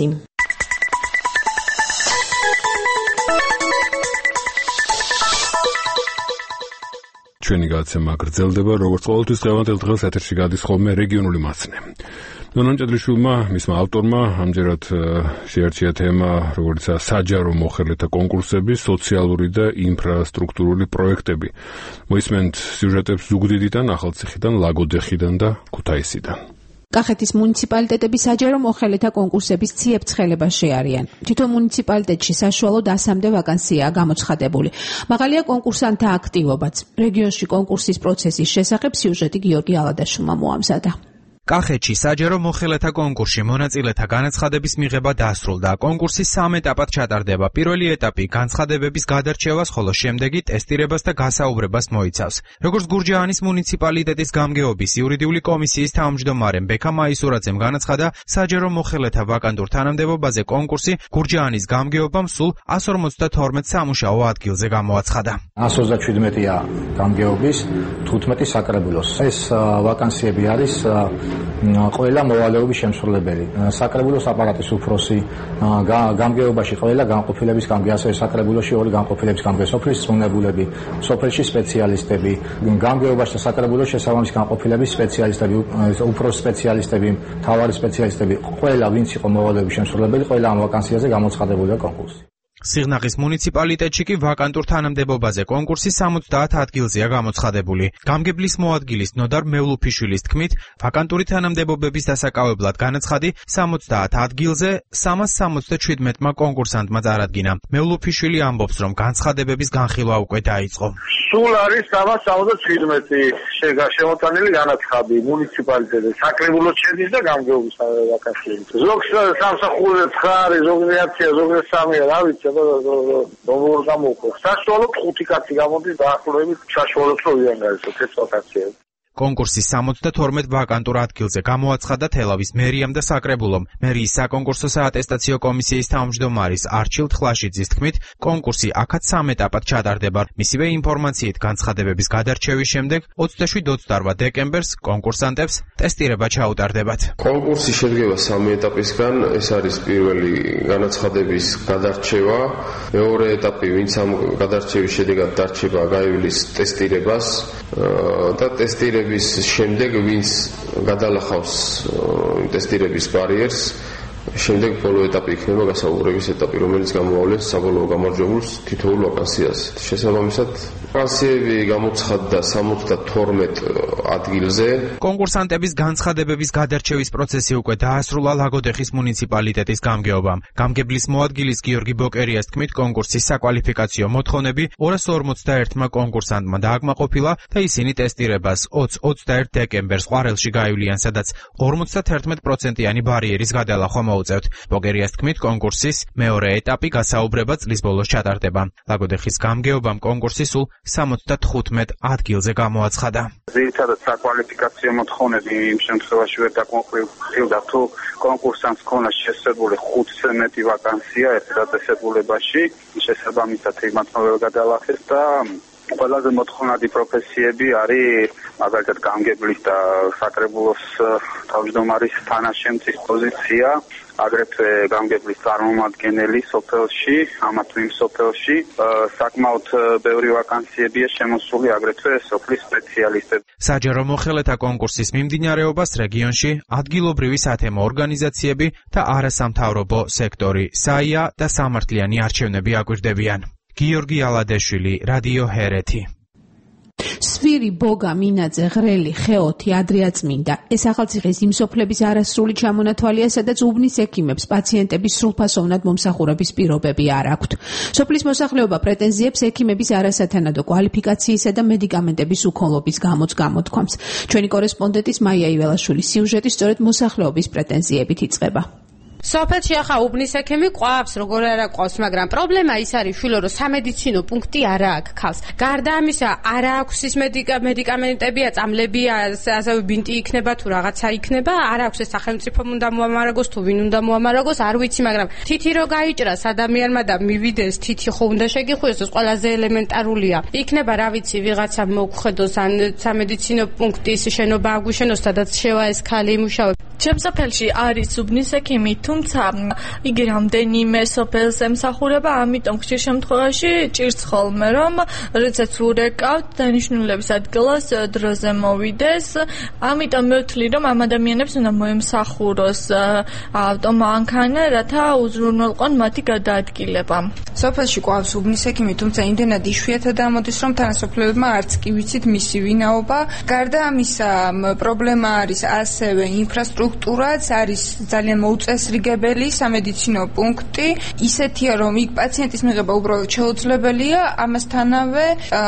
ჩვენი გადაცემა გრძელდება, როგორც ყოველთვის დღევანდელ დღეს ეთერში გადის ხოლმე რეგიონული მაცნე. ნონან ჭედრიშვილმა, მისმა ავტორმა, ამჯერად შეერჩია თემა, როგორიცაა საჯარო მოხელეთა კონკურსები, სოციალური და ინფრასტრუქტურული პროექტები. მოისმენთ სიუჟეტებს ზუგდიდიდან, ახალციხიდან, ლაგოდეხიდან და ქუთაისიდან. კახეთის მუნიციპალიტეტები საჯარო მოხელეთა კონკურსების ციებ-ცხელებაში არიან. თითო მუნიციპალიტეტში საშუალოდ ასამდე ვაკანსიაა გამოცხადებული. მაღალია კონკურსანტთა აქტივობაც. რეგიონში კონკურსის პროცესის შესახებ სიუჟეტი გიორგი ალადაშვილმა მოამზადა. კახეთში საჯარო მოხელეთა კონკურსში მონაწილეთა განაცხადების მიღება დასრულდა. კონკურსი სამ ეტაპად ჩატარდება. პირველი ეტაპი განცხადებების გადარჩევას, ხოლო შემდეგი ტესტირებას და გასაუბრებას მოიცავს. როგორც გურჯაანის მუნიციპალიტეტის გამგეობის იურიდიული კომისიის თავმჯდომარე ბექა მაისურაძემ განაცხადა, საჯარო მოხელეთა ვაკანტურ თანამდებობაზე კონკურსი გურჯაანის გამგეობამ სულ εκατს ორმოცდათორმეტ სამუშაო ადგილზე გამოაცხადა. εκατს ოცდაშვიდმეტია გამგეობის, თუთხმეტი საკრებულოს. ეს ვაკანსიები არის ყველა მოვალეობის შემსრულებელი. საკრებულოს აპარატის უფროსი, გამგეობაში ყველა განყოფილების გამგე, ასევე საკრებულოში ორი განყოფილების გამგე, სოფლის ზრუნებულები, სოფელში სპეციალისტები, გამგეობაში და საკრებულოში შესაბამის განყოფილების სპეციალისტები, უფროს სპეციალისტები, მთავარი სპეციალისტები, ყველა ვინც იყო მოვალეობის შემსრულებელი, ყველა ამ ვაკანსიაზე გამოცხადებულია კონკურსი. სიღნაღის მუნიციპალიტეტში კი ვაკანტურ თანამდებობაზე კონკურსი სამოცდაათ ადგილზეა გამოცხადებული. გამგებლის მოადგილის ნოდარ მევლუფიშვილის თქმით, ვაკანტური თანამდებობების დასაკავებლად განაცხადი სამოცდაათ ადგილზე სამას სამოცდაშვიდმეტმა კონკურსანტმა წარადგინა. მევლუფიშვილი ამბობს, რომ განცხადებების განხილვა უკვე დაიწყო. სულ არის სამას სამოცდაშვიდმეტი შემოტანილი განაცხადი მუნიციპალიტეტზე, საკრებულოს შედის და გამგეობის ვაკანსიები. ზოგს სამსახური ცხრა არის, ზოგს რეაქცია, ზოგს სამია, რა ვიცი. ნომერ გამოყო. საშუალოდ ხუთი კაცი გამოდის დაახლოებით საშუალოდ რომ ვიანგარისო ეს ვაკანსიები. კონკურსის სამოცდათორმეტ ვაკანტურ ადგილზე გამოაცხადა თელავის მერიამ და საკრებულომ. მერიის საკონკურსო საატესტაციო კომისიის თავმჯდომარის არჩილ თხლაშიძის თქმით, კონკურსი აქაც სამ ეტაპად ჩატარდება. მისივე ინფორმაციით განცხადებების გადარჩევის შემდეგ ოცდაშვიდ ოცდაორვა დეკემბერს კონკურსანტებს ტესტირება ჩაუტარდებათ. კონკურსი შედგება სამი ეტაპისგან. ეს არის პირველი განაცხადების გადარჩევა, მეორე ეტაპი, ვინც ამ გადარჩევის შედეგად დარჩება, გაივლის ტესტირებას და ტესტირება შემდეგ ვინც გადალახავს ტესტირების ბარიერს, შემდეგ ბოლო ეტაპი იქნება გასაუბრების ეტაპი, რომელიც გამოავლენს საბოლოო გამარჯვებულს თითოეულ ვაკანსიას. შესაბამისად, ვაკანსიები გამოცხადდა სამოცდათორმეტ ადგილზე. კონკურსანტების განცხადებების გადარჩევის პროცესი უკვე დაასრულა ლაგოდეხის მუნიციპალიტეტის გამგეობამ. გამგებლის მოადგილის გიორგი ბოკერიას თქმით, კონკურსის საკვალიფიკაციო მოთხოვნები ორას ორმოცდაერთმა კონკურსანტმა დააკმაყოფილა და ისინი ტესტირებას ოცდაათი ოცდაერთი დეკემბერს ყვარელში გაივლიან, სადაც ორმოცდათერთმეტ პროცენტიანი ბარიერის გადალახვა მოუწევთ. ბოკერიას თქმით, კონკურსის მეორე ეტაპი გასაუბრება წლის ბოლოს ჩატარდება. ლაგოდეხის გამგეობამ კონკურსი სულ სამოცდათხუთმეტ ადგილზე გამოაცხადა. ძირითადად საკვალიფიკაციო მოთხოვნები იმ შემთხვევაში ვერ დაკმაყოფილდა თუ კონკურსანტს ქონა შესაძლებელი ხუთზე მეტი ვაკანსია ერთ დაწესებულებაში, შესაბამისად იმათმა ვერ გადალახეს და ყველაზე მოთხოვნადი პროფესიები არის მაგალითად გამგებლის და საკრებულოს თავმჯდომარის თანაშემწის პოზიცია, აგრეთვე გამგებლის წარმომადგენელი სოფელში, ამა თუ იმ სოფელში, საკმაოდ ბევრი ვაკანსიებია შემოსული აგრეთვე სოფლის სპეციალისტები. საჯარო მოხელეთა კონკურსის მიმდინარეობას რეგიონში ადგილობრივი სათემო ორგანიზაციები და არასამთავრობო სექტორი, საია და სამართლიანი არჩევნები აკვირდებიან. გიორგი ალადეშვილი, რადიო ჰერეთი. სვირი, ბოგა, მინაძე, ღრელი, ხეოთი, ადრიაწმინდა. ეს ახალციხის იმსოფლების არასრული ჩამონათვალია, სადაც უბნის ექიმებს პაციენტების სრულფასოვნად მომსახურების პირობები არ აქვთ. სოფლის მოსახლეობა პრეტენზიებს ექიმების არასათანადო კვალიფიკაციისა და მედიკამენტების უქონლობის გამოც გამოთქვამს. ჩვენი კორესპონდენტის მაია იველაშვილის სიუჟეტი სწორედ მოსახლეობის პრეტენზიებით იწყება. სოფელში ახლა უბნის ექიმი ყვავს, როგორ არა ყვავს, მაგრამ პრობლემა ის არის, შვილო, რომ სამედიცინო პუნქტი არა აქვს ხალხს. გარდა ამისა, არა აქვს ის მედიკამენტებია, წამლებია, ასევე ბინტი იქნება თუ რაღაცა იქნება, არ აქვს ეს სახელმწიფომ უნდა მოამარაგოს თუ ვინ უნდა მოამარაგოს, არ ვიცი, მაგრამ თითი რო გაიჭრას ადამიანმა და მივიდეს, თითი ხო უნდა შეგიხვიოს, ეს ყველაზე ელემენტარულია. იქნება, რა ვიცი, ვიღაცა მოგხედოს ან სამედიცინო პუნქტის შენობა აგვიშენოს, სადაც შევა ეს ქალი იმუშავა. ჩემ სოფელში არის უბნის ექიმი, თუმცა იგი რამდენიმე სოფელს ემსახურება, ამიტომ ხშირ შემთხვევაში ჭირს ხოლმე, რომ როდესაც ურეკავთ, დანიშნულების ადგილას დროზე მოვიდეს. ამიტომ მე ვთვლი, რომ ამ ადამიანებს უნდა მოემსახუროს ავტომანქანა, რათა უზრუნველყონ მათი გადაადგილება. სოფელში ყვავს უბნის ექიმი, თუმცა იმდენად იშვიათად ამოდის, რომ თანასოფლელებმა არც კი ვიცით მისი ვინაობა. გარდა ამისა, პრობლემა არის ასევე ინფრასტრუქტურა ინფრასტრუქტურაც არის ძალიან მოუწესრიგებელი სამედიცინო პუნქტი, ისეთია რომ იქ პაციენტის მიღება უბრალოდ შეუძლებელია, ამასთანავე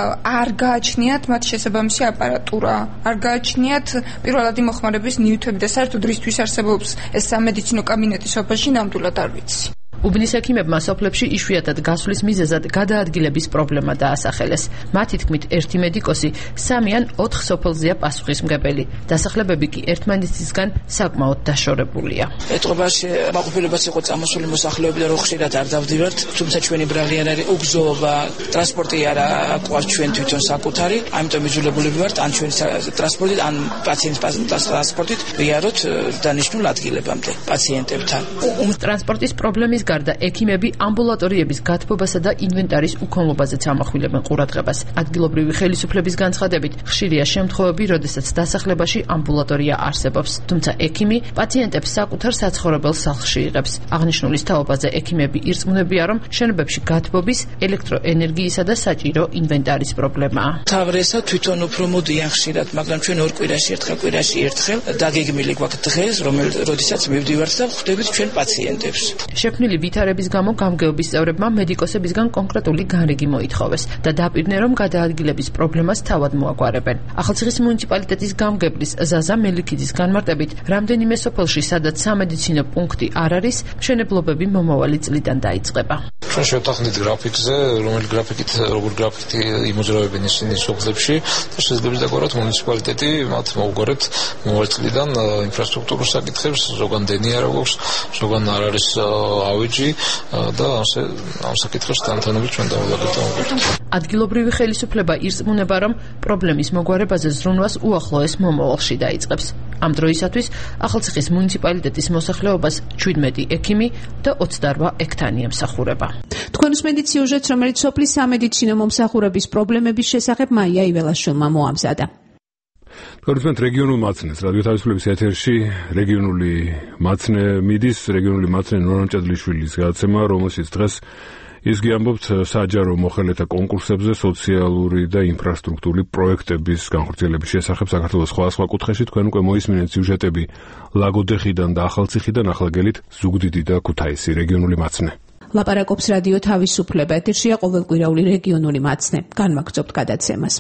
არ გააჩნიათ მათ შესაბამისი აპარატურა, არ გააჩნიათ პირველადი მოხმარების ნივთები და საერთოდ რისთვის არსებობს ეს სამედიცინო კაბინეტი სოფელში ნამდვილად არ ვიცი. უბნის ექიმებმა სოფლებში იშვიათად გასვლის მიზეზად გადაადგილების პრობლემა დაასახელეს. მათი თქმით, ერთი მედიკოსი სამი ან ოთხ სოფელზეა პასუხისმგებელი. დასახლებები კი ერთმანეთისგან საკმაოდ დაშორებულია. ეთყობაში მაყოფილებას იყო წამოსული მოსახლეები და რო ხშირად არ დავდივართ, თუმცა ჩვენი ბრალი არ არის უგზოობა, ტრანსპორტი არა ყავს ჩვენ თვითონ საკუთარი, ამიტომ იძულებულები ვართ ან ჩვენი ტრანსპორტით, ან პაციენტის ტრანსპორტით ვიაროთ დანიშნულ ადგილებამდე პაციენტებთან. ტრანსპორტის პრობლემის გარდა ექიმები ამბულატორიების გათბობასა და ინვენტარის უქონლობაზეც ამახვილებენ ყურადღებას. ადგილობრივი ხელისუფლების განცხადებით, ხშირია შემთხვევები, როდესაც დასახლებაში ამბულატორია არსებობს, თუმცა ექიმი პაციენტებს საკუთარ საცხოვრებელ სახლში იღებს. აღნიშნულის თაობაზე ექიმები ირწმუნებიან, რომ შენობებში გათბობის, ელექტროენერგიისა და საჭირო ინვენტარის პრობლემაა. თავრესა თვითონ უფრო მოდიან ხშირად, მაგრამ ჩვენ ორ კვირაში ერთხელ კვირაში ერთხელ დაგეგმილი გვაქვს დღეს, რომელსაც მივდივართ და ხვდებით ჩვენ პაციენტებს. შექმნილი ვითარების გამო გამგეობის წევრებმა მედიკოსებისგან კონკრეტული განრიგი მოითხოვეს და დაპირდნენ, რომ გადაადგილების პრობლემას თავად მოაგვარებენ. ახალციხის მუნიციპალიტეტის გამგებლის ზაზა მელიქიძის განმარტებით, რამდენიმე სოფელში, სადაც სამედიცინო პუნქტი არ არის, მშენებლობები მომავალი წლიდან დაიწყება. ჩვენ შევთანხმდით გრაფიკზე, რომელი გრაფიკით, როგორ გრაფიკით იმოძრავებენ ისინი სოფლებში და შეიძლება დაგვაროთ მუნიციპალიტეტი მათ მოუგვარეთ მომავალი წლიდან ინფრასტრუქტურულ საკითხებს, ზოგან დენი არ აქვს, ზოგან არ არის ავეჯი და ასე ამ საკითხებს თანამშრომლობით ჩვენ დავალაგეთ. ადგილობრივი ხელისუფლება ირწმუნება, რომ პრობლემის მოგვარებაზე ზრუნვას უახლოეს მომავალში დაიწყებს. ამ დროისათვის ახალციხის მუნიციპალიტეტის მოსახლეობას ჩვიდმეტი ექიმი და ოცდაოთხ ექთანი ემსახურება. თქვენ უსმენთ სიუჟეტს, რომელიც სოფლის სამედიცინო მომსახურების პრობლემების შესახებ მაია იველაშვილმა მოამზადა. თქვენ რეგიონულ მაცნეს რადიო თავისუფლების ეთერში რეგიონული მაცნე მიდის, რეგიონული მაცნე ნორამ ჭედლიშვილის გადაცემა, რომელშიც დღეს ისგი ამბობთ საჯარო მოხელეთა კონკურსებზე სოციალური და ინფრასტრუქტურული პროექტების განხორციელების შესახებ საქართველოს სხვადასხვა კუთხეში. თქვენ უკვე მოისმინეთ სიუჟეტები ლაგოდეხიდან და ახალციხიდან, ახლა გელით ზუგდიდი და ქუთაისი რეგიონული მაცნე. ლაპარაკობს რადიო თავისუფლება, ეთერშია ყოველკვირეული რეგიონული მაცნე. განვაგრძობთ გადაცემას.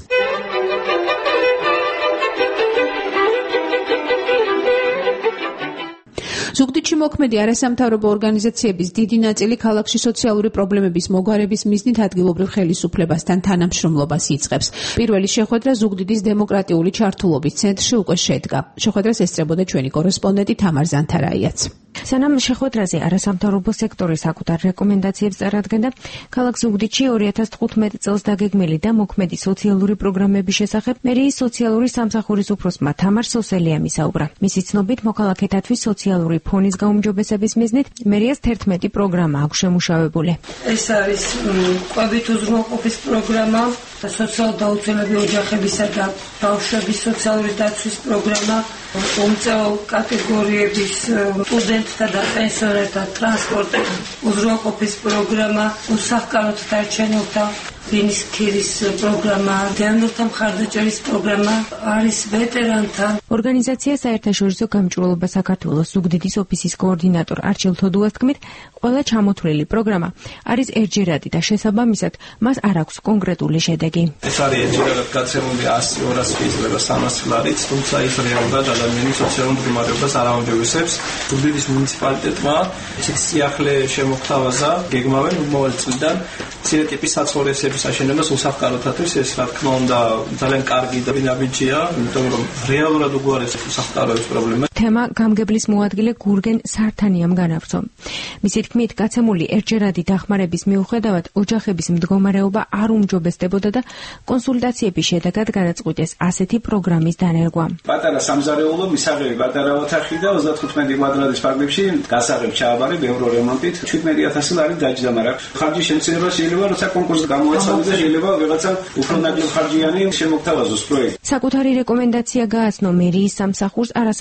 ზუგდიდში მოქმედი არასამთავრობო ორგანიზაციების დიდი ნაწილი ქალაქში სოციალური პრობლემების მოგვარების მიზნით ადგილობრივ ხელისუფლებასთან თანამშრომლობას იწყებს. პირველი შეხვედრა ზუგდიდის დემოკრატიული ჩართულობის ცენტრში უკვე შედგა. შეხვედრას ესწრებოდა ჩვენი კორესპონდენტი თამარ ზანთარაიაც. სანამ შეხვედრაზე არასამთავრობო სექტორი საკუთარ რეკომენდაციებს წარადგენდა, ქალაქ ზუგდიდში ორი ათას თხუთმეტ წელს დაგეგმილი და მოქმედი სოციალური პროგრამების შესახებ მერიის სოციალური სამსახურის უფროსმა თამარ სოსელიამ ისაუბრა. მისი ცნობით, მოქალაქეთათვის სოციალური ფონის გაუმჯობესების მიზნით მერიას თერთმეტი პროგრამა აქვს შემუშავებული. ეს არის კვებით უზრუნველყოფის პროგრამა, სოციალურ დაუცველები ოჯახებისა და ბავშვების სოციალური დაცვის პროგრამა, უმწეო კატეგორიების სტუდენტთა და პენსიონერთა ტრანსპორტის უზრუნველყოფის პროგრამა, უსახკაროდ დარჩენილთა ვინის ქირის პროგრამა, დევნილთა მხარდაჭერის პროგრამა, არის ვეტერანთა. ორგანიზაცია საერთაშორისო გამჭვირვალობა საქართველოს ზუგდიდის ოფისის კოორდინატორ არჩილ თოდუას თქმით, ყველა ჩამოთვლილი პროგრამა არის ერთჯერადი და შესაბამისად მას არ აქვს კონკრეტული შედეგი. ეს არის ერთჯერადად გაცემული ასი ორასი შეიძლება სამას ლარიც, თუმცა ის რეალურად ადამიანის სოციალურ მდგომარეობას არ აუმჯობესებს. ზუგდიდის მუნიციპალიტეტმა სიახლე შემოგთავაზა გეგმავენ მომავალ წლიდან მცირე ტიპის საცხოვრებელების აშენებას უსახკაროთათვის. ეს რა თქმა უნდა ძალიან კარგი და ბინაბიჯია, იმიტომ რომ რეალურად უგვარეს უსახკაროების პრობლემა. თემა გამგებლის მოადგილე გურგენ სართანიამ განავრცო. მისი თქმით, გაცემული ერთჯერადი დახმარების მიუხედავად ოჯახების მდგომარეობა არ უმჯობესდებოდა და კონსულტაციების შედეგად განაწყვიტეს ასეთი პროგრამის დანერგვა. პატარა სამზარეულო მისაღები პატარა ოთახი და ოცდათხუთმეტი კვადრატის ფარგლებში გასაღებ ჩააბარე ბევრო რემონტით შვიდმეტი ათასი ლარი დაჯდა, მაგრამ ხარჯის შემცირება შეიძლება როცა კონკურსი გამოეცხადა და შეიძლება ვიღაცა უფრო ნაკლებ ხარჯიანი შემოგთავაზოს პროექტი. საკუთარი რეკომენდაცია გააცნო მერიის სამსახურს არასამთავრობო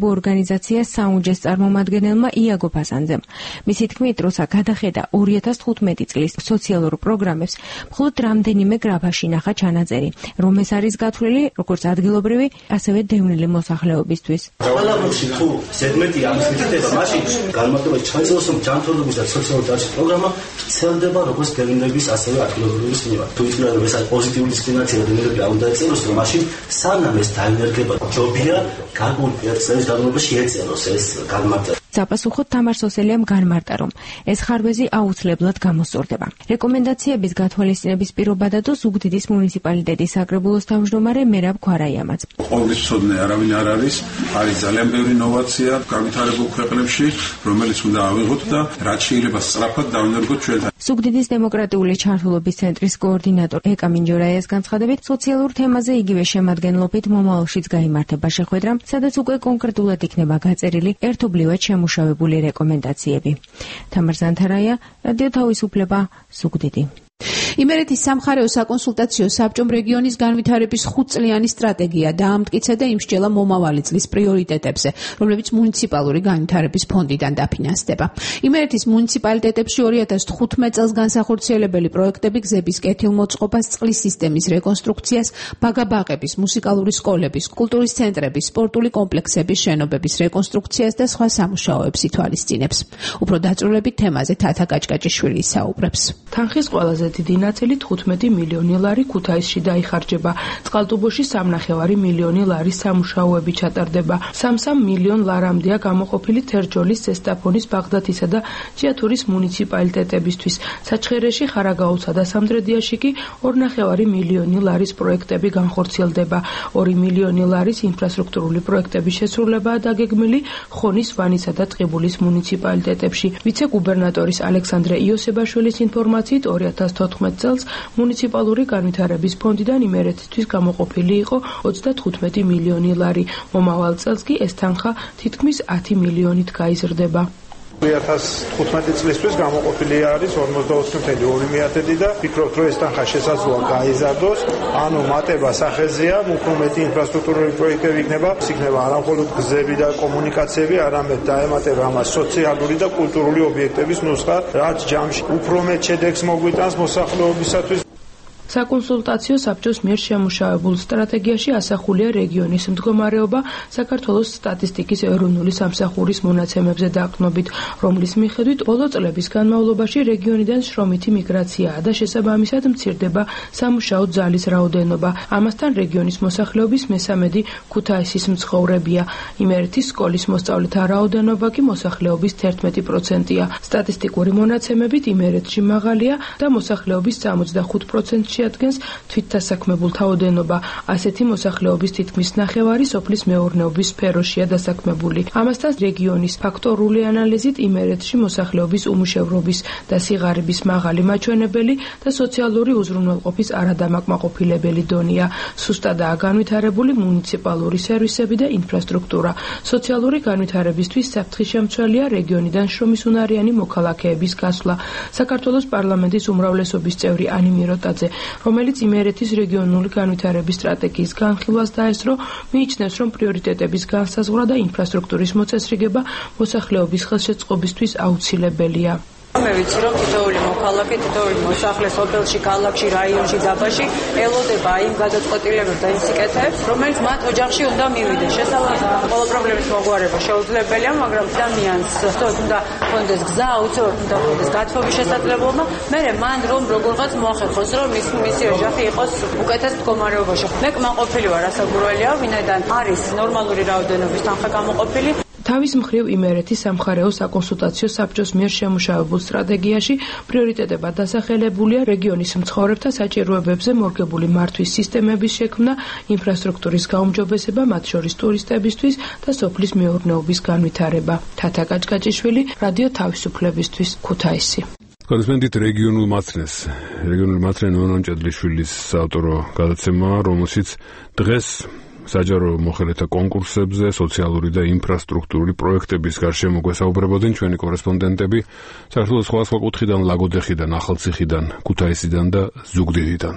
ორგანიზაცია საუნჯეს წარმომადგენელმა იაგო ბაზანძემ. მისი თქმით, როცა გადახედა ორი ათას თხუთმეტი წლის სოციალურ პროგრამებს, მხოლოდ რამდენიმე გრაფაში ნახა ჩანაწერი, რომ ეს არის გათვლილი როგორც ადგილობრივი, ასევე დევნილი მოსახლეობისთვის. ყველა პროექტი თუ ზედმეტი ამის მითითება, მაშინ განმარტებაში ჩაიწეროს, რომ ჯანმრთელობის და სოციალური დაცვის პროგრამა ვრცელდება როგორც დევნილების, ასევე ადგილობრივების მიმართ. თუ ითქვა, რომ ეს არის პოზიტიური დისკრიმინაცია, დევნილები არ უნდა ეწევოს, რომ მაშინ სანამ ეს დაინერგება, ჯობია გარკვეული პერიოდის განმავლობაში ეწევოს ეს განმარტება. საპასუხოდ თამარ სოსელიამ განმარტა, რომ ეს ხარვეზი აუცილებლად გამოსწორდება. რეკომენდაციების გათვალისწინების პირობადადო ზუგდიდის მუნიციპალიტეტის საკრებულოს თავმჯდომარე მერაბ ქვარაიამაც. ყოვლის ცოდნე არავინ არ არის, არის ძალიან ბევრი ინოვაცია განვითარებულ ქვეყნებში, რომელიც უნდა ავიღოთ და რაც შეიძლება სწრაფად დავინერგოთ ჩვენთან. ზუგდიდის დემოკრატიული ჩართულობის ცენტრის კოორდინატორ ეკა მინჯორაიას განცხადებით, სოციალურ თემაზე იგივე შემადგენლობით მომავალშიც გაიმართება შეხვედრა, სადაც უკვე კონკრეტულად იქნება გაწერილი ერთობლივად შემუშავებული რეკომენდაციები. თამარ ზანთარაია, რადიო თავისუფლება, ზუგდიდი. იმერეთის სამხარეო საკონსულტაციო საბჭომ რეგიონის განვითარების ხუთწლიანი სტრატეგია დაამტკიცა და იმსჯელა მომავალი წლის პრიორიტეტებზე, რომლებიც მუნიციპალური განვითარების ფონდიდან დაფინანსდება. იმერეთის მუნიციპალიტეტებში ორი ათას თხუთმეტ წელს განსახორციელებელი პროექტები გზების კეთილმოწყობას, წყლის სისტემის რეკონსტრუქციას, ბაგა-ბაღების, მუსიკალური სკოლების, კულტურის ცენტრების, სპორტული კომპლექსების შენობების რეკონსტრუქციას და სხვა სამუშაოებს ითვალისწინებს. უფრო დაწვრილებით თემაზე თათა კაჭკაჭიშვილი საუბრებს. თანხის ყველაზე დიდი ნაწილი თხუთმეტი მილიონი ლარი ქუთაისში დაიხარჯება. წყალტუბოში სამნახევარი მილიონი ლარის სამუშაოები ჩატარდება. სამ-სამ მილიონ ლარამდეა გამოყოფილი თერჯოლის, ზესტაფონის, ბაღდათისა და ჭიათურის მუნიციპალიტეტებისთვის. საჩხერეში, ხარაგაულსა და სამტრედიაში კი ორნახევარი მილიონი ლარის პროექტები განხორციელდება. ორი მილიონი ლარის ინფრასტრუქტურული პროექტების შესრულებაა დაგეგმილი ხონის, ვანისა და ტყიბულის მუნიციპალიტეტებში. ვიცე-გუბერნატორის ალექსანდრე იოსებაშვილის ინფორმაციით ორი ათას თოთხმეტ წელს მუნიციპალური განვითარების ფონდიდან იმერეთისთვის გამოყოფილი იყო ოცდათხუთმეტი მილიონი ლარი. მომავალ წელს კი ეს თანხა თითქმის ათი მილიონით გაიზრდება. ორი ათას თხუთმეტი წლისთვის გამოყოფილი არის ორმოცდაოთხი წუთი ორი მილიარდი და ფიქრობთ, რომ ეს თანხა შესაძლოა გაიზარდოს, ანუ მატება სახეზეა, უფრო მეტი ინფრასტრუქტურული პროექტები იქნება, იქნება არა მხოლოდ გზები და კომუნიკაციები, არამედ დაემატება ამას სოციალური და კულტურული ობიექტების ნუსხა, რაც ჯამში უფრო მეტ შედეგს მოგვიტანს მოსახლეობისათვის. საკონსულტაციო საბჭოს მიერ შემუშავებულ სტრატეგიაში ასახულია რეგიონის მდგომარეობა საქართველოს სტატისტიკის ეროვნული სამსახურის მონაცემებზე დაყრდნობით, რომლის მიხედვით ბოლო წლების განმავლობაში რეგიონიდან შრომითი მიგრაციაა და შესაბამისად მცირდება სამუშაო ძალის რაოდენობა. ამასთან რეგიონის მოსახლეობის მესამედი ქუთაისის მცხოვრებია. იმერეთის სკოლის მოსწავლეთა რაოდენობა კი მოსახლეობის თერთმეტი პროცენტია. სტატისტიკური მონაცემებით იმერეთში მაღალია და მოსახლეობის სამოცდახუთ პროცენტში ადგენს თვითდასაქმებულთა ოდენობა. ასეთი მოსახლეობის თითქმის ნახევარი სოფლის მეურნეობის სფეროშია დასაქმებული. ამასთან რეგიონის ფაქტორული ანალიზით იმერეთში მოსახლეობის უმუშევრობის და სიღარიბის მაღალი მაჩვენებელი და სოციალური უზრუნველყოფის არადამაკმაყოფილებელი დონეა. სუსტადაა განვითარებული მუნიციპალური სერვისები და ინფრასტრუქტურა. სოციალური განვითარებისთვის საფრთხის შემცველია რეგიონიდან შრომის უნარიანი მოქალაქეების გასვლა. საქართველოს პარლამენტის უმრავლესობის წევრი ანი მიროტაძე, რომელიც იმერეთის რეგიონული განვითარების სტრატეგიის განხილვას დაესწრო, მიიჩნევს, რომ პრიორიტეტების განსაზღვრა და ინფრასტრუქტურის მოწესრიგება მოსახლეობის ხელშეწყობისთვის აუცილებელია. მე ვიცი, რომ თითოეული მოქალაქე, თითოეული მოსახლე სოფელში, ქალაქში, რაიონში, დაბაში ელოდება იმ გადაწყვეტილებებს და იმ სიკეთეებს, რომელიც მათ ოჯახში უნდა მივიდეს. შესაბამისად, ყველა პრობლემის მოგვარება შეუძლებელია, მაგრამ ადამიანს უნდა ჰქონდეს გზა, აუცილებლად უნდა ჰქონდეს გათხოვის შესაძლებლობა, მე მან რომ როგორღაც მოახერხოს, რომ მის მისი ოჯახი იყოს უკეთეს მდგომარეობაში. მე კმაყოფილი ვარ ასაგურველია, ვინაიდან არის ნორმალური რაოდენობის თანხა გამოყოფილი. თავის მხრივ იმერეთის სამხარეო საკონსულტაციო საბჭოს მიერ შემუშავებულ სტრატეგიაში პრიორიტეტებად დასახელებულია რეგიონის მცხოვრებთა საჭიროებებზე მორგებული მართვის სისტემების შექმნა, ინფრასტრუქტურის გაუმჯობესება, მათ შორის ტურისტებისთვის და სოფლის მეურნეობის განვითარება. თათა კაჭკაჭიშვილი, რადიო თავისუფლებისთვის, ქუთაისი. კონსპენდით რეგიონულ მაცნეს, რეგიონული მაცნე ნონონ ჭედლიშვილის საავტორო გადაცემა, რომელშიც დღეს საჯარო მოხელეთა კონკურსებზე, სოციალური და ინფრასტრუქტურული პროექტების გარშემო გვესაუბრებოდნენ ჩვენი კორესპონდენტები საქართველოს სხვადასხვა კუთხიდან, ლაგოდეხიდან, ახალციხიდან, ქუთაისიდან და ზუგდიდიდან.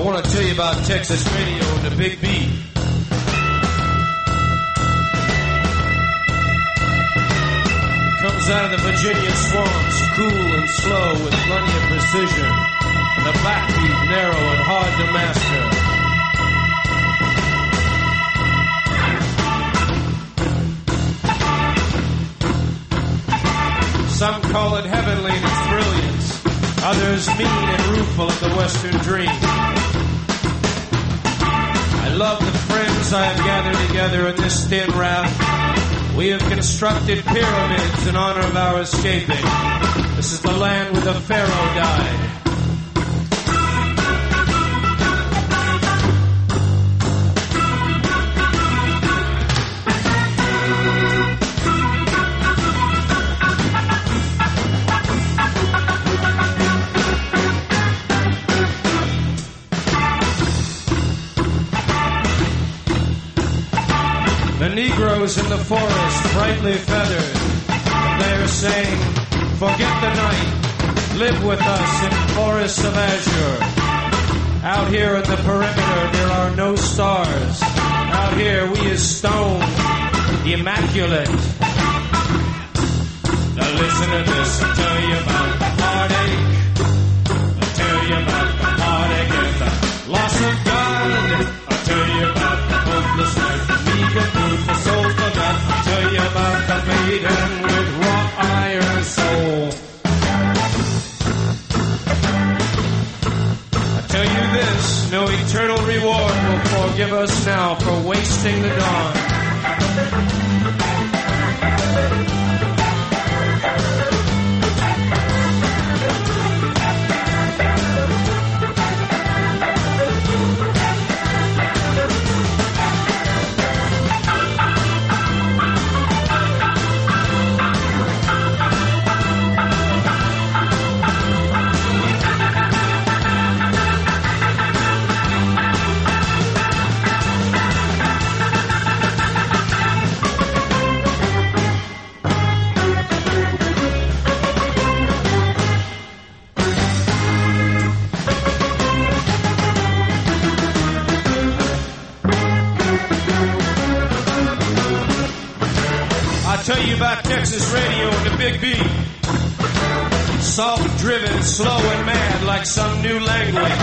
want to tell you about Texas radio and the Big B. Comes out of the Virginia swamps, cool and slow with plenty of precision. The backbeat narrow and hard to master. Some call it heavenly in its brilliance, others mean and rueful of the Western dream. I love the friends I have gathered together in this thin raft. We have constructed pyramids in honor of our escaping. This is the land where the Pharaoh died. The Negroes in the forest, brightly feathered, they are saying, forget the night, live with us in forests of azure. Out here in the perimeter there are no stars. Out here we is stone, immaculate. Now listen to this, I'll tell you about the heartache. I'll tell you about the heartache and the loss of God. I'll tell you about the hopeless life, the meager food for souls forgot. I'll tell you about the maiden with wrought iron soul. I'll tell you this, no eternal reward will forgive us now for wasting the dawn. Tell you about Texas radio and the Big B. Soft, driven, slow and mad like some new language.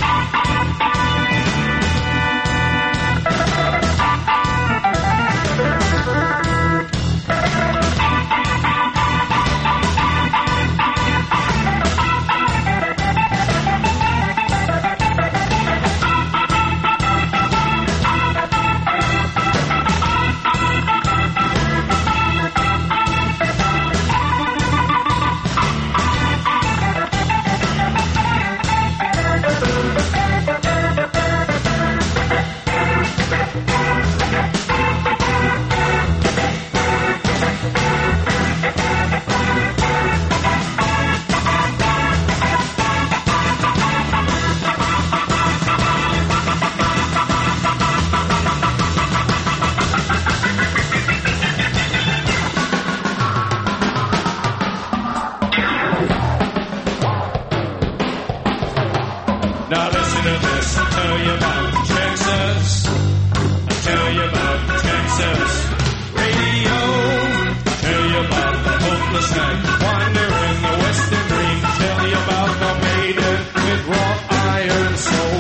Now listen to this, I'll tell you about Texas. I'll tell you about Texas radio. I'll tell you about the hopeless night, wander in the western dream. Tell you about the maiden with wrought iron soul.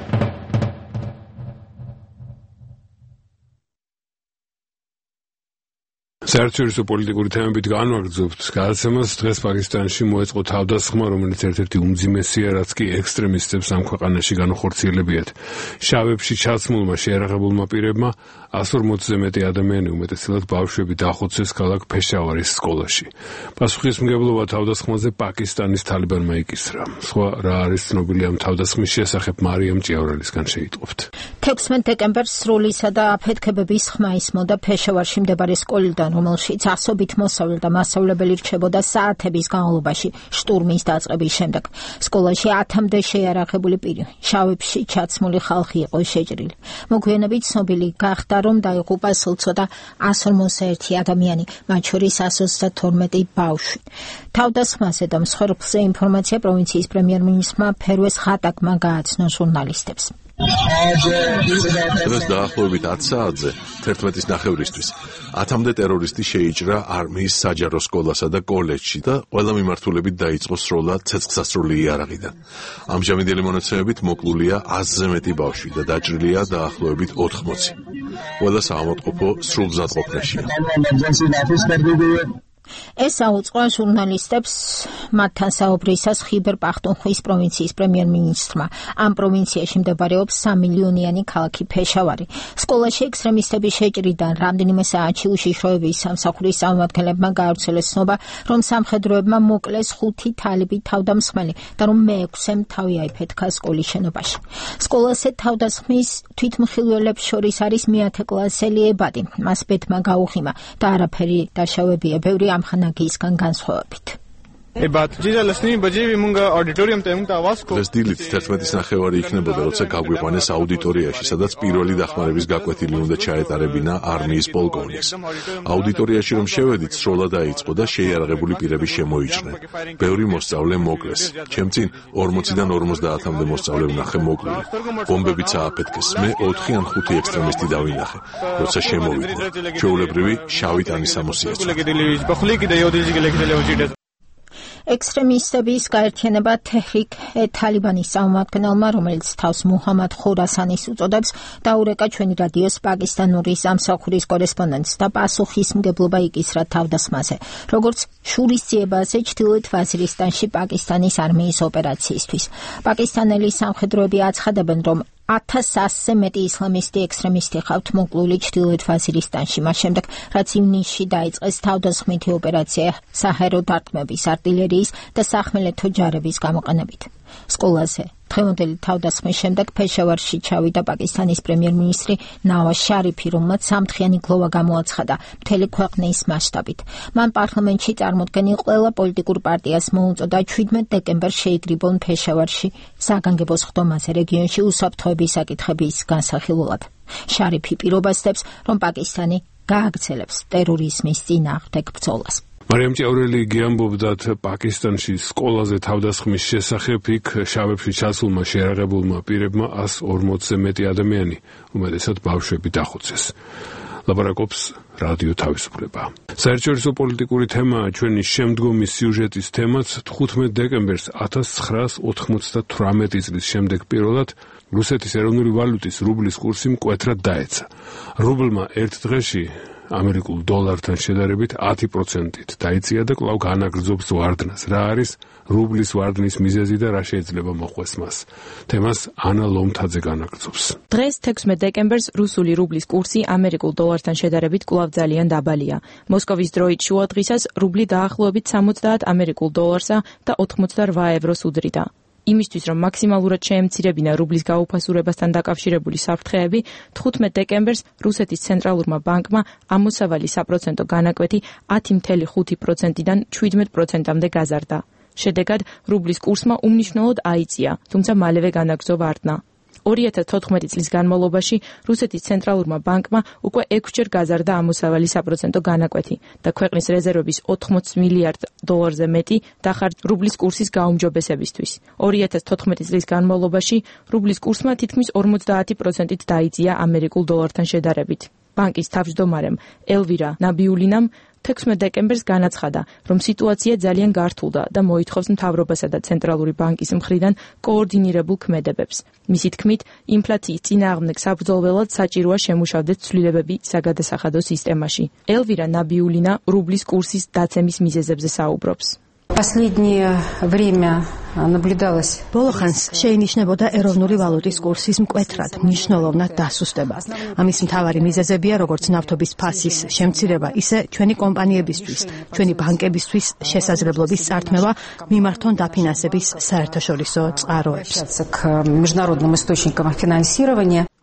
საერთაშორისო პოლიტიკური თემებით განვაგრძობთ გადაცემას. დღეს პაკისტანში მოეწყო თავდასხმა, რომელიც ერთ-ერთი უმძიმესია, რაც კი ექსტრემისტებს ამ ქვეყანაში განუხორციელებიათ. შავებში ჩაცმულმა შეიარაღებულმა პირებმა one forty-ზე მეტი ადამიანი, უმეტესად ბავშვები, დახოცეს ქალაქ ფეშავარის სკოლაში. პასუხისმგებლობა თავდასხმაზე პაკისტანის თალიბანმა იკისრა. სხვა რა არის ცნობილი ამ თავდასხმის შესახებ, მარიამ ჭიავრელისგან შეიტყობთ. თექვსმეტ დეკემბერს სრულისა და აფეთქებების ხმა ისმოდა ფეშავარში მდებარე სკოლიდან, რომელშიც ასობით მოსავლე და მასწავლებელი რჩებოდა საათების განმავლობაში შტურმის დაწყების შემდეგ. სკოლაში ათამდე შეიარაღებული პირი, შავებში ჩაცმული ხალხი იყო შეჭრილი. მოგვიანებით ცნობილი გახდა, რომ დაიღუპა სულ ცოტა εκατს ორმოცდაერთი ადამიანი, მათ შორის εκατს ოცდათორმეტი ბავშვი. თავდასხმაზე და მსხვერპლზე ინფორმაცია პროვინციის პრემიერ-მინისტრმა ფერვეს ხატაკმა გააცნო ჟურნალისტებს. დღეს დაახლოებით ათ საათზე თერთმეტის ნახევრისთვის ათამდე ტერორისტი შეიჭრა არმიის საჯარო სკოლასა და კოლეჯში და ყველა მიმართულებით დაიწყო სროლა ცეცხლსასროლი იარაღიდან. ამჟამინდელი მონაცემებით მოკლულია ათზე მეტი ბავშვი და დაჭრილია დაახლოებით ოთხმოცი. ყველა საავადმყოფო სრულგზადყოფნაშია. ეს აუწყო ჟურნალისტებს მათთან საუბრისას ხიბერ პახტუნხვის პროვინციის პრემიერ-მინისტრმა. ამ პროვინციაში მდებარეობს სამილიონიანი ქალაქი ფეშავარი. სკოლაში ექსტრემისტების შეჭრიდან რამდენიმე საათში უშიშროების სამსახურის წარმომადგენლებმა გაავრცელეს ცნობა, რომ სამხედროებმა მოკლეს ხუთი თალიბი თავდამსხმელი და რომ მეექვსემ თავი აიფეთქა სკოლის შენობაში. სკოლაზე თავდასხმის თვითმხილველებს შორის არის მეათე კლასელი ებადი. მას ბედმა გაუღიმა და არაფერი დაშავებია ბევრი ამხანაგისგან განსხვავებით. დღეს დილით თერთმეტის ნახევარი იქნებოდა, როცა გაგვიყვანეს აუდიტორიაში, სადაც პირველი დახმარების გაკვეთილი უნდა ჩაეტარებინა არმიის პოლკოვნიკს. აუდიტორიაში რომ შევედით, სროლა დაიწყო და შეიარაღებული პირები შემოიჭრნენ. ბევრი მოსწავლე მოკლეს. ჩემ წინ ორმოციდან ორმოცდაათამდე მოსწავლე ვნახე მოკლული. ბომბებიც ააფეთქეს. მე ოთხი ან ხუთი ექსტრემისტი დავინახე. როცა შემოვიდნენ, ჩვეულებრივი შავი ტანის სამოსიაწყო. ექსტრემისტების გაერთიანება თეჰრიკ-ე-თალიბანის წარმომადგენელმა, რომელიც თავს მუჰამად ხურასანის უწოდებს, დაურეკა ჩვენი რადიოს პაკისტანური სამსახურის კორესპონდენტს და პასუხისმგებლობა იკისრა თავდასხმაზე, როგორც შურისძიებაზე ჩრდილოეთ ვაზირისტანში პაკისტანის არმიის ოპერაციისთვის. პაკისტანელი სამხედროები აცხადებენ, რომ ათას ასზე მეტი ისლამისტი ექსტრემისტი ყავთ მოკლული ჩრდილოეთ ვაზირისტანში, მას შემდეგ, რაც ივნისში დაიწყეს თავდასხმითი ოპერაცია საჰაერო დარტყმების, არტილერიის და სახმელეთო ჯარების გამოყენებით. სკოლაზე დღევანდელი თავდასხმის შემდეგ ფეშავარში ჩავიდა პაკისტანის პრემიერ-მინისტრი ნავაზ შარიფი, რომელმაც სამთხიანი გლოვა გამოაცხადა მთელი ქვეყნის მასშტაბით. მან პარლამენტში წარმოდგენილ ყველა პოლიტიკურ პარტიას მოუწოდა ჩვიდმეტ დეკემბერს შეიკრიბონ ფეშავარში საგანგებო სხდომაზე რეგიონში უსაფრთხოების საკითხების განსახილველად. შარიფი პირობასდებს, რომ პაკისტანი გააგრძელებს ტერორიზმის წინააღმდეგ ბრძოლას. მარიამ ჭიაურელი გიამბობდათ პაკისტანში სკოლაზე თავდასხმის შესახებ იქ შავებში ჩასულმა შეიარაღებულმა პირებმა εκατს ორმოცზე მეტი ადამიანი, უმეტესად ბავშვები დახოცეს. ლაპარაკობს რადიო თავისუფლება. საერთაშორისო პოლიტიკური თემაა ჩვენი შემდგომი სიუჟეტის თემაც. თხუთმეტ დეკემბერს ათას ცხრაას ოთხმოცდათვრამეტი წლის შემდეგ პირველად რუსეთის ეროვნული ვალუტის რუბლის კურსი მკვეთრად დაეცა. რუბლმა ერთ დღეში ამერიკულ დოლართან შედარებით ათი პროცენტით დაიწია და კვლავ განაგრძობს ვარდნას. რა არის რუბლის ვარდნის მიზეზი და რა შეიძლება მოხვეს მას? თემას ანა ლომთაძე განაგრძობს. დღეს თექვსმეტ დეკემბერს რუსული რუბლის კურსი ამერიკულ დოლართან შედარებით კვლავ ძალიან დაბალია. მოსკოვის დროით შუა დღისას რუბლი დაახლოებით სამოცდაათ ამერიკულ დოლარსა და ოთხმოცდარვა ევროს უდრიდა. იმისთვის, რომ მაქსიმალურად შეემცირებინა რუბლის გაუფასურებასთან დაკავშირებული საფრთხეები, თხუთმეტ დეკემბერს რუსეთის ცენტრალურმა ბანკმა ამოსავალი საპროცენტო განაკვეთი ათი ფاصლე ხუთი პროცენტიდან შვიდმეტ პროცენტამდე გაზარდა. შედეგად, რუბლის კურსმა უმნიშვნელოდ აიწია, თუმცა მალევე განაგრძო ვარდნა. ორი ათას თოთხმეტი წლის განმავლობაში რუსეთის ცენტრალურმა ბანკმა უკვე ექვსჯერ გაზარდა ამოსავალი საპროცენტო განაკვეთი და ქვეყნის რეზერვების ოთხმოც მილიარდ დოლარზე მეტი დახარჯა რუბლის კურსის გაუმჯობესებისთვის. ორი ათას თოთხმეტი წლის განმავლობაში რუბლის კურსმა თითქმის ორმოცდაათი პროცენტით დაიწია ამერიკულ დოლართან შედარებით. ბანკის თავმჯდომარემ ელვირა ნაბიულინამ თექვსმეტ დეკემბერს განაცხადა, რომ სიტუაცია ძალიან გართულდა და მოითხოვს მთავრობასა და ცენტრალური ბანკის მხრიდან კოორდინირებულ ქმედებებს. მისი თქმით, ინფლაციის წინააღმდეგ საბრძოლველად საჭიროა შემუშავდეს ცვლილებები საგადასახადო სისტემაში. ელვირა ნაბიულინა რუბლის კურსის დაცემის მიზეზებზე საუბრობს. Последнее время наблюдалось. ბოლოხანს შეინიშნებოდა ეროვნული ვალუტის კურსის მკვეთრად მნიშვნელოვნად დასუსტება. ამის მთავარი მიზეზებია როგორც ნავთობის ფასის შემცირება, ისე ჩვენი კომპანიებისთვის, ჩვენი ბანკებისთვის შესაძლებლობის წართმევა მიმართონ დაფინანსების საერთაშორისო წყაროებს. К международным источникам финансирования.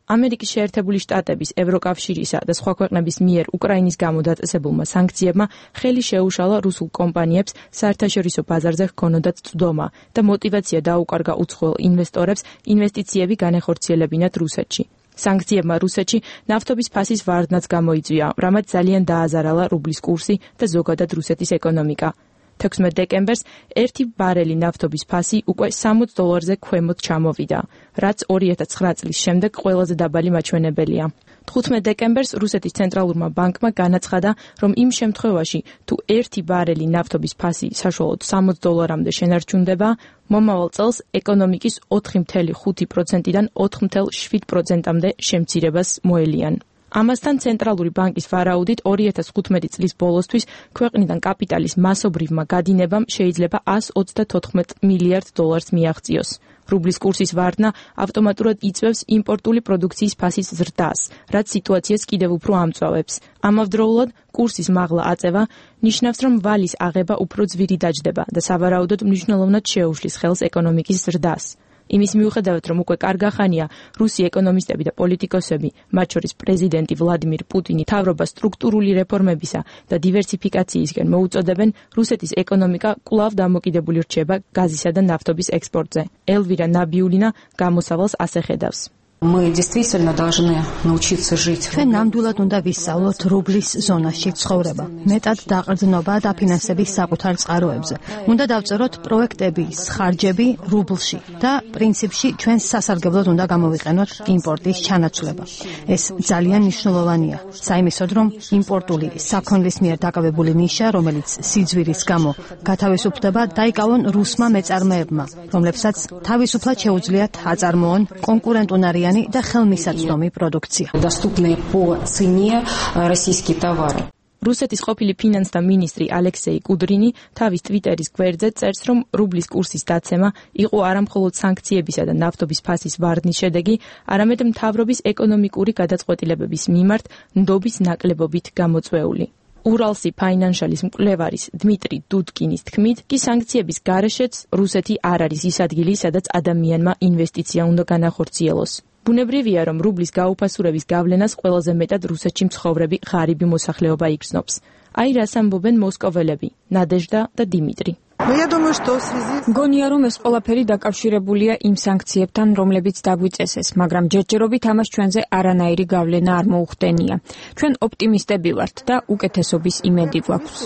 ამერიკის შეერთებული შტატების, ევროკავშირისა და სხვა ქვეყნების მიერ უკრაინის გამო დაწესებულმა სანქციებმა ხელი შეუშალა რუსულ კომპანიებს საერთაშორისო ბაზარზე ჰქონოდათ წვდომა და მოტივაცია დაუკარგა უცხოელ ინვესტორებს ინვესტიციები განეხორციელებინათ რუსეთში. სანქციებმა რუსეთში ნავთობის ფასის ვარდნაც გამოიწვია, რამაც ძალიან დააზარალა რუბლის კურსი და ზოგადად რუსეთის ეკონომიკა. თექვსმეტ დეკემბერს ერთი ბარელი ნავთობის ფასი უკვე სამოც დოლარზე ქვემოთ ჩამოვიდა, რაც ორი ათას ცხრა წლის შემდეგ ყველაზე დაბალი მაჩვენებელია. თხუთმეტ დეკემბერს რუსეთის ცენტრალურმა ბანკმა განაცხადა, რომ იმ შემთხვევაში, თუ ერთი ბარელი ნავთობის ფასი საშუალოდ სამოც დოლარამდე შენარჩუნდება, მომავალ წელს ეკონომიკის ოთხი ათეული ხუთი პროცენტიდან ოთხი ათეული შვიდ პროცენტამდე შემცირებას მოელიან. ამასთან ცენტრალური ბანკის ვარაუდით ორი ათას თხუთმეტი წლის ბოლოსთვის ქვეყნიდან კაპიტალის მასობრივმა გადინებამ შეიძლება εκατს ოცდათოთხმეტ მილიარდ დოლარს მიაღწიოს. რუბლის კურსის ვარდნა ავტომატურად იწვევს იმპორტული პროდუქციის ფასის ზრდას, რაც სიტუაციას კიდევ უფრო ამწვავებს. ამავდროულად, კურსის მაღლა აწევა ნიშნავს, რომ ვალის აღება უფრო ძვირი დაჯდება და სავარაუდოდ მნიშვნელოვნად შეუშლის ხელს ეკონომიკის ზრდას. იმის მიუხედავად, რომ უკვე კარგა ხანია რუსი ეკონომისტები და პოლიტიკოსები, მათ შორის პრეზიდენტი ვლადიმირ პუტინი, მთავრობას სტრუქტურული რეფორმებისა და დივერსიფიკაციისკენ მოუწოდებენ, რუსეთის ეკონომიკა კვლავ დამოკიდებული რჩება გაზისა და ნავთობის ექსპორტზე. ელვირა ნაბიულინა გამოსავალს ასე ხედავს. Мы действительно должны научиться жить. ჩვენ ნამდვილად უნდა ვისწავლოთ რუბლის ზონაში ცხოვრება. მეტად დაყრდნობა და ფინანსების საკუთარ წყაროებზე. უნდა დავწეროთ პროექტების ხარჯები რუბლში და პრინციპში ჩვენ სასარგებლოდ უნდა გამოვიყენოთ იმპორტის ჩანაცვლება. ეს ძალიან მნიშვნელოვანია. საიმისოდ, რომ იმპორტული საქონლის მიერ დაკავებული ნიშა, რომელიც სიძვირის გამო გათავისუფლდება, დაიკავონ რუსმა მეწარმეებმა, რომლებსაც თავისუფლად შეუძლიათ აწარმოონ კონკურენტუნარიანი და ხელმისაწვდომი პროდუქცია. Доступные по цене российские товары. რუსეთის ყოფილი ფინანსთა მინისტრი ალექსეი კუდრინი თავის ტვიტერის გვერდზე წერს, რომ რუბლის კურსის დაცემა იყო არამხოლოდ სანქციებისა და ნავთობის ფასის ვარდნის შედეგი, არამედ მთავრობის ეკონომიკური გადაწყვეტილებების მიმართ ნდობის ნაკლებობით გამოწვეული. ურალსი ფაინანშალის მკვლევარის დმიტრი დუდკინის თქმით, კი სანქციების გარეშეც რუსეთი არ არის ის ადგილი, სადაც ადამიანმა ინვესტიცია უნდა განახორციელოს. ბუნებრივია, რომ რუბლის გაუფასურების გავლენას ყველაზე მეტად რუსეთში მცხოვრები ღარიბი მოსახლეობა იგრძნობს. აი რას ამბობენ მოსკოველები, ნადეჟდა და დიმიტრი. მგონია, რომ ეს ყველაფერი დაკავშირებულია იმ სანქციებთან, რომლებიც დაგვიწესეს, მაგრამ ჯერჯერობით ამას ჩვენზე არანაირი გავლენა არ მოუხდენია. ჩვენ ოპტიმისტები ვართ და უკეთესობის იმედი გვაქვს.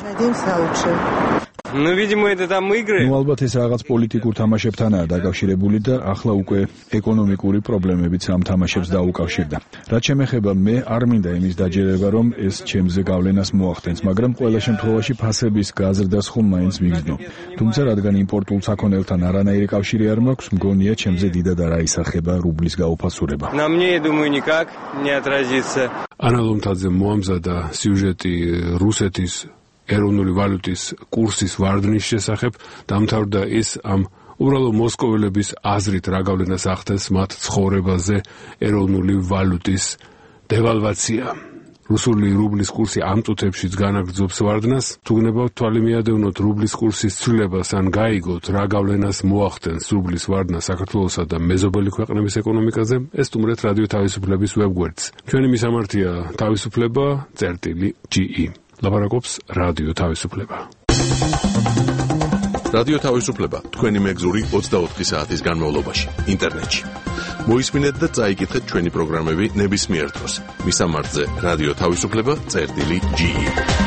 Ну, видимо, это там игры. Ну, ალბათ ეს რაღაც პოლიტიკურ თამაშებთანაა დაკავშირებული და ახლა უკვე ეკონომიკური პრობლემებიც ამ თამაშებს დაუკავშირდა. რაც შემეხება, მე არ მინდა იმის დაჯერება, რომ ეს ჩემზე გავლენას მოახდენს, მაგრამ ყველა შემთხვევაში ფასების გაზრდას ხომ მაინც მიგრძნო. თუმცა რადგან იმპორტულ საქონელთან არანაირი კავშირი არ მაქვს, მგონია ჩემზე დიდად არ აისახება რუბლის გაუფასურება. На мне, я думаю, никак не отразится. ანა ლომთაძე მოამზადა სიუჟეტი რუსეთის ეროვნული ვალუტის კურსის ვარდნის შესახებ, დამთავრდა ის ამ უბრალო მოსკოველების აზრით რა გავლენას ახდენს მათ ცხოვრებაზე ეროვნული ვალუტის დევალვაცია. რუსული რუბლის კურსი ამ წუთებშიც განაგრძობს ვარდნას. თუ გნებავთ თვალი მიადევნოთ რუბლის კურსის ცვლილებას ან გაიგოთ რა გავლენას მოახდენს რუბლის ვარდნა საქართველოსა და მეზობელი ქვეყნების ეკონომიკაზე, ეს სტუმრეთ რადიო თავისუფლების ვებგვერდს. ჩვენი მისამართია თავისუფლება წერტილი ჯი ი. ლაპარაკობს რადიო თავისუფლება. რადიო თავისუფლება თქვენი მეგზური ოცდაოთხი საათის განმავლობაში ინტერნეტში. მოისმინეთ და წაიკითხეთ ჩვენი პროგრამები ნებისმიერ დროს. მისამართზე რადიო თავისუფლება წერტილი ჯი ი.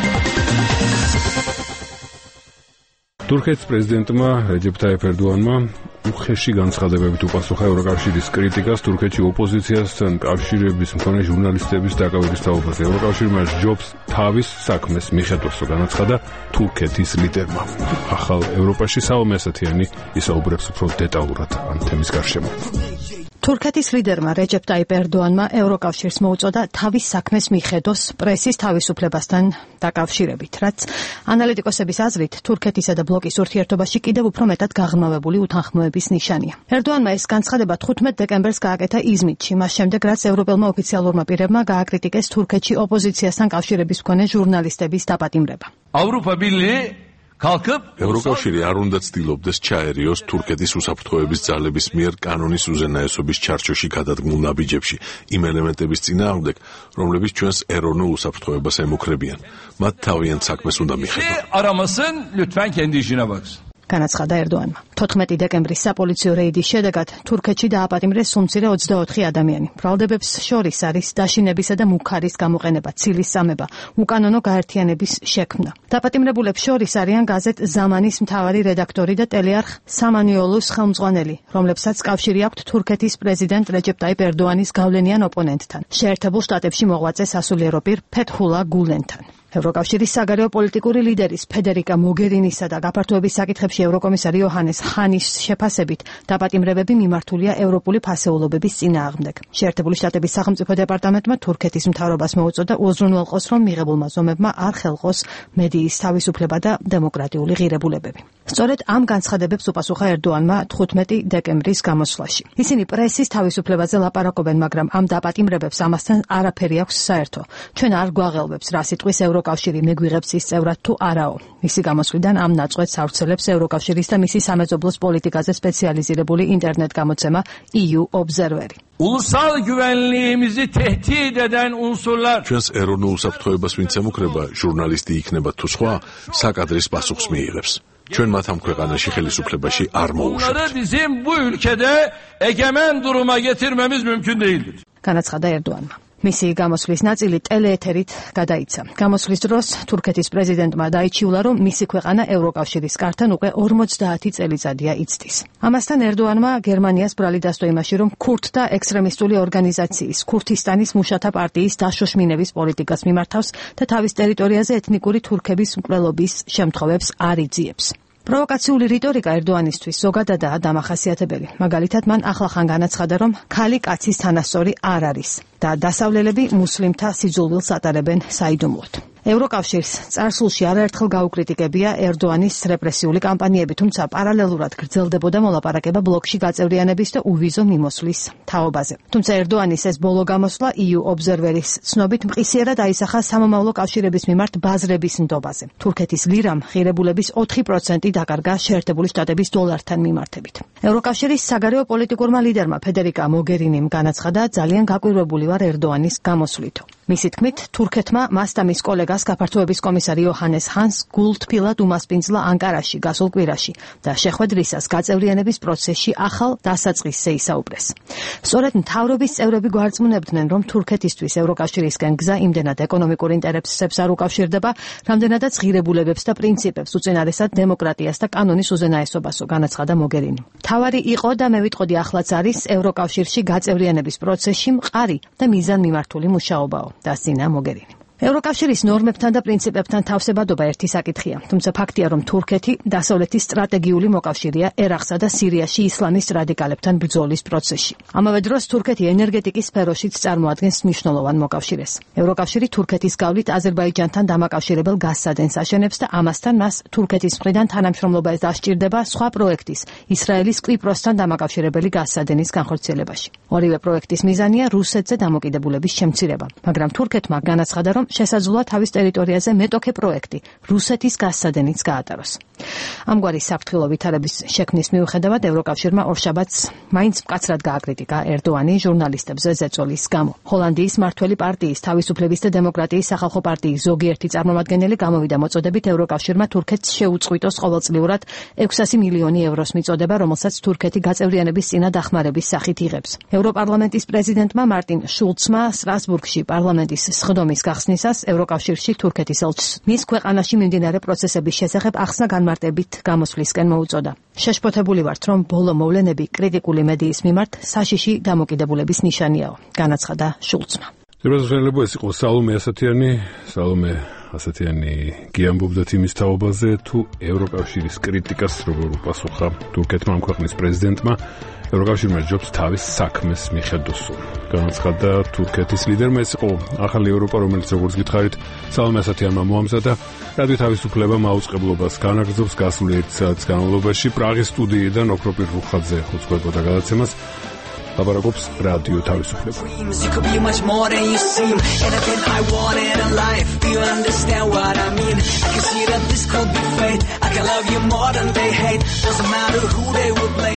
თურქეთის პრეზიდენტმა რეჯეპ ტაიპ ერდოანმა უხეში განცხადებებით უპასუხა ევროკავშირის კრიტიკას თურქეთში ოპოზიციასთან კავშირების მქონე ჟურნალისტების დაკავების თაობაზე. ევროკავშირმა ჯობს თავის საქმეს მიხედვასო განაცხადა თურქეთის ლიდერმა. ახალ ევროპაში საომე ასათიანი ისაუბრებს უფრო დეტალურად ამ თემის გარშემო. თურქეთის ლიდერმა რეჯეპ ტაიპ ერდოანმა ევროკავშირს მოუწოდა თავის საქმეს მიხედოს პრესის თავისუფლებასთან დაკავშირებით, რაც ანალიტიკოსების აზრით თურქეთისა და ბლოკის ურთიერთობაში კიდევ უფრო მეტად გაღრმავებული უთანხმოების ნიშანია. ერდოანმა ეს განცხადება თხუთმეტ დეკემბერს გააკეთა იზმიტში, მას შემდეგ რაც ევროპელმა ოფიციალურმა პირებმა გააკრიტიკეს თურქეთში ოპოზიციასთან კავშირების მქონე ჟურნალისტების დაპატიმრება. Avrupa Birliği ევროკავშირი არ უნდა ცდილობდეს ჩაერიოს თურქეთის უსაფრთხოების ძალების მიერ კანონის უზენაესობის ჩარჩოში გადადგმულ ნაბიჯებში იმ ელემენტების წინააღმდეგ, რომლებიც ჩვენს ეროვნულ უსაფრთხოებას ემუქრებიან. მათ თავიანთ საქმეს უნდა მიხედონ. განაცხადა ერდოანმა. თოთხმეტი დეკემბრის საპოლიციო რეიდის შედეგად თურქეთში დააპატიმრეს უმცირე ოცდაოთხი ადამიანი. ბრალდებებს შორის არის დაშინებისა და მუქარის გამოყენება, ცილის სამება, უკანონო გაერთიანების შექმნა. დაპატიმრებულებს შორის არიან გაზეთ ზამანის მთავარი რედაქტორი და ტელეარხ სამანიოლუს ხელმძღვანელი, რომლებსაც კავშირი აქვთ თურქეთის პრეზიდენტ რეჯეპ ტაიპ ერდოანის გავლენიან ოპონენტთან, შეერთებულ შტატებში მოღვაწე სასულიერო პირ ფეთჰულა გულენთან. ევროკავშირის საგარეო პოლიტიკური ლიდერის ფედერიკა მოგერინისა და გაფართოების საკითხებში ევროკომისარი იოჰანეს ჰანის შეფასებით დაპატიმრებები მიმართულია ევროპული ფასეულობების წინააღმდეგ. შეერთებული შტატების სახელმწიფო დეპარტამენტმა თურქეთის მთავრობას მოუწოდა უზრუნველყოს, რომ მიღებულმა ზომებმა არ ხელყოს მედიის თავისუფლება და დემოკრატიული ღირებულებები. სწორედ ამ განცხადებებს უპასუხა ერდოანმა თხუთმეტი დეკემბრის გამოსვლაში. ისინი პრესის თავისუფლებაზე ლაპარაკობენ, მაგრამ ამ დაპატიმრებებს ამასთან არაფერი აქვს საერთო. ჩვენ არ გვაღელვებს, რა სიტყვის ევროკავშირი მეგვიღებს ის წევრად თუ არაო. მისი გამოსვლიდან ამ ნაწყვეტს ავრცელებს ევროკავშირის და მისი სამეზობლოს პოლიტიკაზე სპეციალიზირებული ინტერნეტ გამოცემა E U Observer. Ulusal güvenliğimizi tehdit eden unsurlar. ჩვენს ეროვნულ უსაფრთხოებას ვინც ემუქრება, ჟურნალისტი იქნება თუ სხვა, საკადრის პასუხს მიიღებს. ჩვენ მათ ამ ქვეყანაში ხელისუფლებაში არ მოუშვებთ. Onları bizim bu ülkede egemen duruma getirmemiz mümkün değildir. განაცხადა ერდოანმა. მისი გამოსვლის ნაწილი ტელეეთერით გადაიცა. გამოსვლის დროს თურქეთის პრეზიდენტმა დაიჩიულა, რომ მისი ქვეყანა ევროკავშირის კართან უკვე ორმოცდაათი წელიწადია იცდის. ამასთან ერდოანმა გერმანიას ბრალი დასდო იმაში, რომ ქურთთა ექსტრემისტული ორგანიზაციის ქურთისტანის მუშათა პარტიის დაშოშმინების პოლიტიკას მიმართავს და თავის ტერიტორიაზე ეთნიკური თურქების მკვლელობის შემთხვევებს არ იძიებს. პროვოკაციული რიტორიკა ერდოანისთვის ზოგადადაა დამახასიათებელი. მაგალითად, მან ახლახან განაცხადა, რომ ქალი კაცის თანასწორი არ არის და დასავლელები მუსლიმთა სიძულვილს ატარებენ საიდუმლოდ. ევროკავშირს წარსულში არაერთხელ გაუკრიტიკებია ერდოანის რეპრესიული კამპანიები, თუმცა პარალელურად გრძელდებოდა მოლაპარაკება ბლოკში გაწევრიანების და უვიზო მიმოსვლის თაობაზე. თუმცა ერდოანის ეს ბოლო გამოსვლა E U Observer-ის ცნობით მყისიერად აისახა სამომავლო კავშირების მიმართ ბაზრების ნდობაზე. თურქეთის ლირამ ღირებულების ოთხი პროცენტი დაკარგა შეერთებული შტატების დოლართან მიმართებით. ევროკავშირის საგარეო პოლიტიკურმა ლიდერმა ფედერიკა მოგერინიმ განაცხადა, ძალიან გაკვირვებული ვარ ერდოანის გამოსვლით. მისი თქმით, თურქეთმა მას და მის კოლეგას გაფართოების კომისარი იოჰანეს ჰანს გულთბილად უმასპინძლა ანკარაში გასულ კვირაში და შეხვედრისას გაწევრიანების პროცესში ახალ დასაწყისზე ისაუბრეს. სწორედ მთავრობის წევრები გვარწმუნებდნენ, რომ თურქეთისთვის ევროკავშირისკენ გზა იმდენად ეკონომიკურ ინტერესებს არ უკავშირდება, რამდენადაც ღირებულებებს და პრინციპებს, უწინარესად დემოკრატიას და კანონის უზენაესობასო, განაცხადა მოგერინი. თავარი იყო და მე ვიტყოდი ახლაც არის ევროკავშირში გაწევრიანების პროცესში მყარი და მიზანმიმართული მუშაობაო. დასცინა მოგერინი. ევროკავშირის ნორმებთან და პრინციპებთან თავსებადობა ერთი საკითხია, თუმცა ფაქტია, რომ თურქეთი დასავლეთის სტრატეგიული მოკავშირეა ერაყსა და სირიაში ისლამის რადიკალებთან ბრძოლის პროცესში. ამავე დროს თურქეთი ენერგეტიკის სფეროშიც წარმოადგენს მნიშვნელოვან მოკავშირეს. ევროკავშირი თურქეთის გავლით აზერბაიჯანთან დამაკავშირებელ გაზსადენს აშენებს და ამასთან მას თურქეთის მხრიდან თანამშრომლობა დასჭირდება სხვა პროექტის, ისრაელის კვიპროსთან დამაკავშირებელი გაზსადენის განხორციელებაში. ორივე პროექტის მიზანია რუსეთზე დამოკიდებულების შემცირება, მაგრამ თურქეთმა განაცხადა, რომ შესაძლოა თავის ტერიტორიაზე მეტოქე პროექტი რუსეთის გაზსადენიც გაატაროს. ამგვარი საფრთხილო ვითარების შექმნის მიუხედავად ევროკავშირმა ორშაბათს მაინც მკაცრად გააკრიტიკა ერდოანი ჟურნალისტებზე ზეწოლის გამო. ჰოლანდიის მართველი პარტიის თავისუფლების და დემოკრატიის სახალხო პარტიის ზოგიერთი წარმომადგენელი გამოვიდა მოწოდებით ევროკავშირმა თურქეთს შეუწყვიტოს ყოველწლიურად ექვსასი მილიონი ევროს მიწოდება, რომელსაც თურქეთი გაწევრიანების წინა დახმარების სახით იღებს. ევროპარლამენტის პრეზიდენტმა მარტინ შულცმა სტრასბურგში პარლამენტის სხდომის გახსნისას ევროკავშირში თურქეთის ელჩს მის ქვეყანაში მიმდინარე პროცესების შესახებ ახსნა განმარტებით გამოსვლისკენ მოუწოდა. შეშფოთებული ვართ, რომ ბოლო მოვლენები კრიტიკული მედიის მიმართ საშიში დამოკიდებულების ნიშანიაო, განაცხადა შულცმა. შეიძლება ეს იყოს სალომე ასათიანი, სალომე ასათიანი გიამბობდა თიმის თაობაზე, თუ ევროკავშირის კრიტიკას როგორ უპასუხა თურქეთმა ამ ქვეყნის პრეზიდენტმა, ევროკავშირმა ჯობს თავის საქმეს მიხედოსო. განაცხადა თურქეთის ლიდერმა, ეს იყო ახალი ევროპა, რომელიც როგორც გითხარით, სალომე ასათიანმა მოამზადა, რადგან თავისუფლება მაუწყებლობას განაგრძობს გასული ერთი საათის განმავლობაში. პრაღის სტუდიიდან ოქროპირ რუხაძე უძღვებოდა გადაცემას. ლაპარაკობს რადიო თავისუფლება. You could be much more than you seem. Anything I wanted in life. Do you understand what I mean? I can see that this could be fate. I can love you more than they hate. Doesn't matter who they will blame.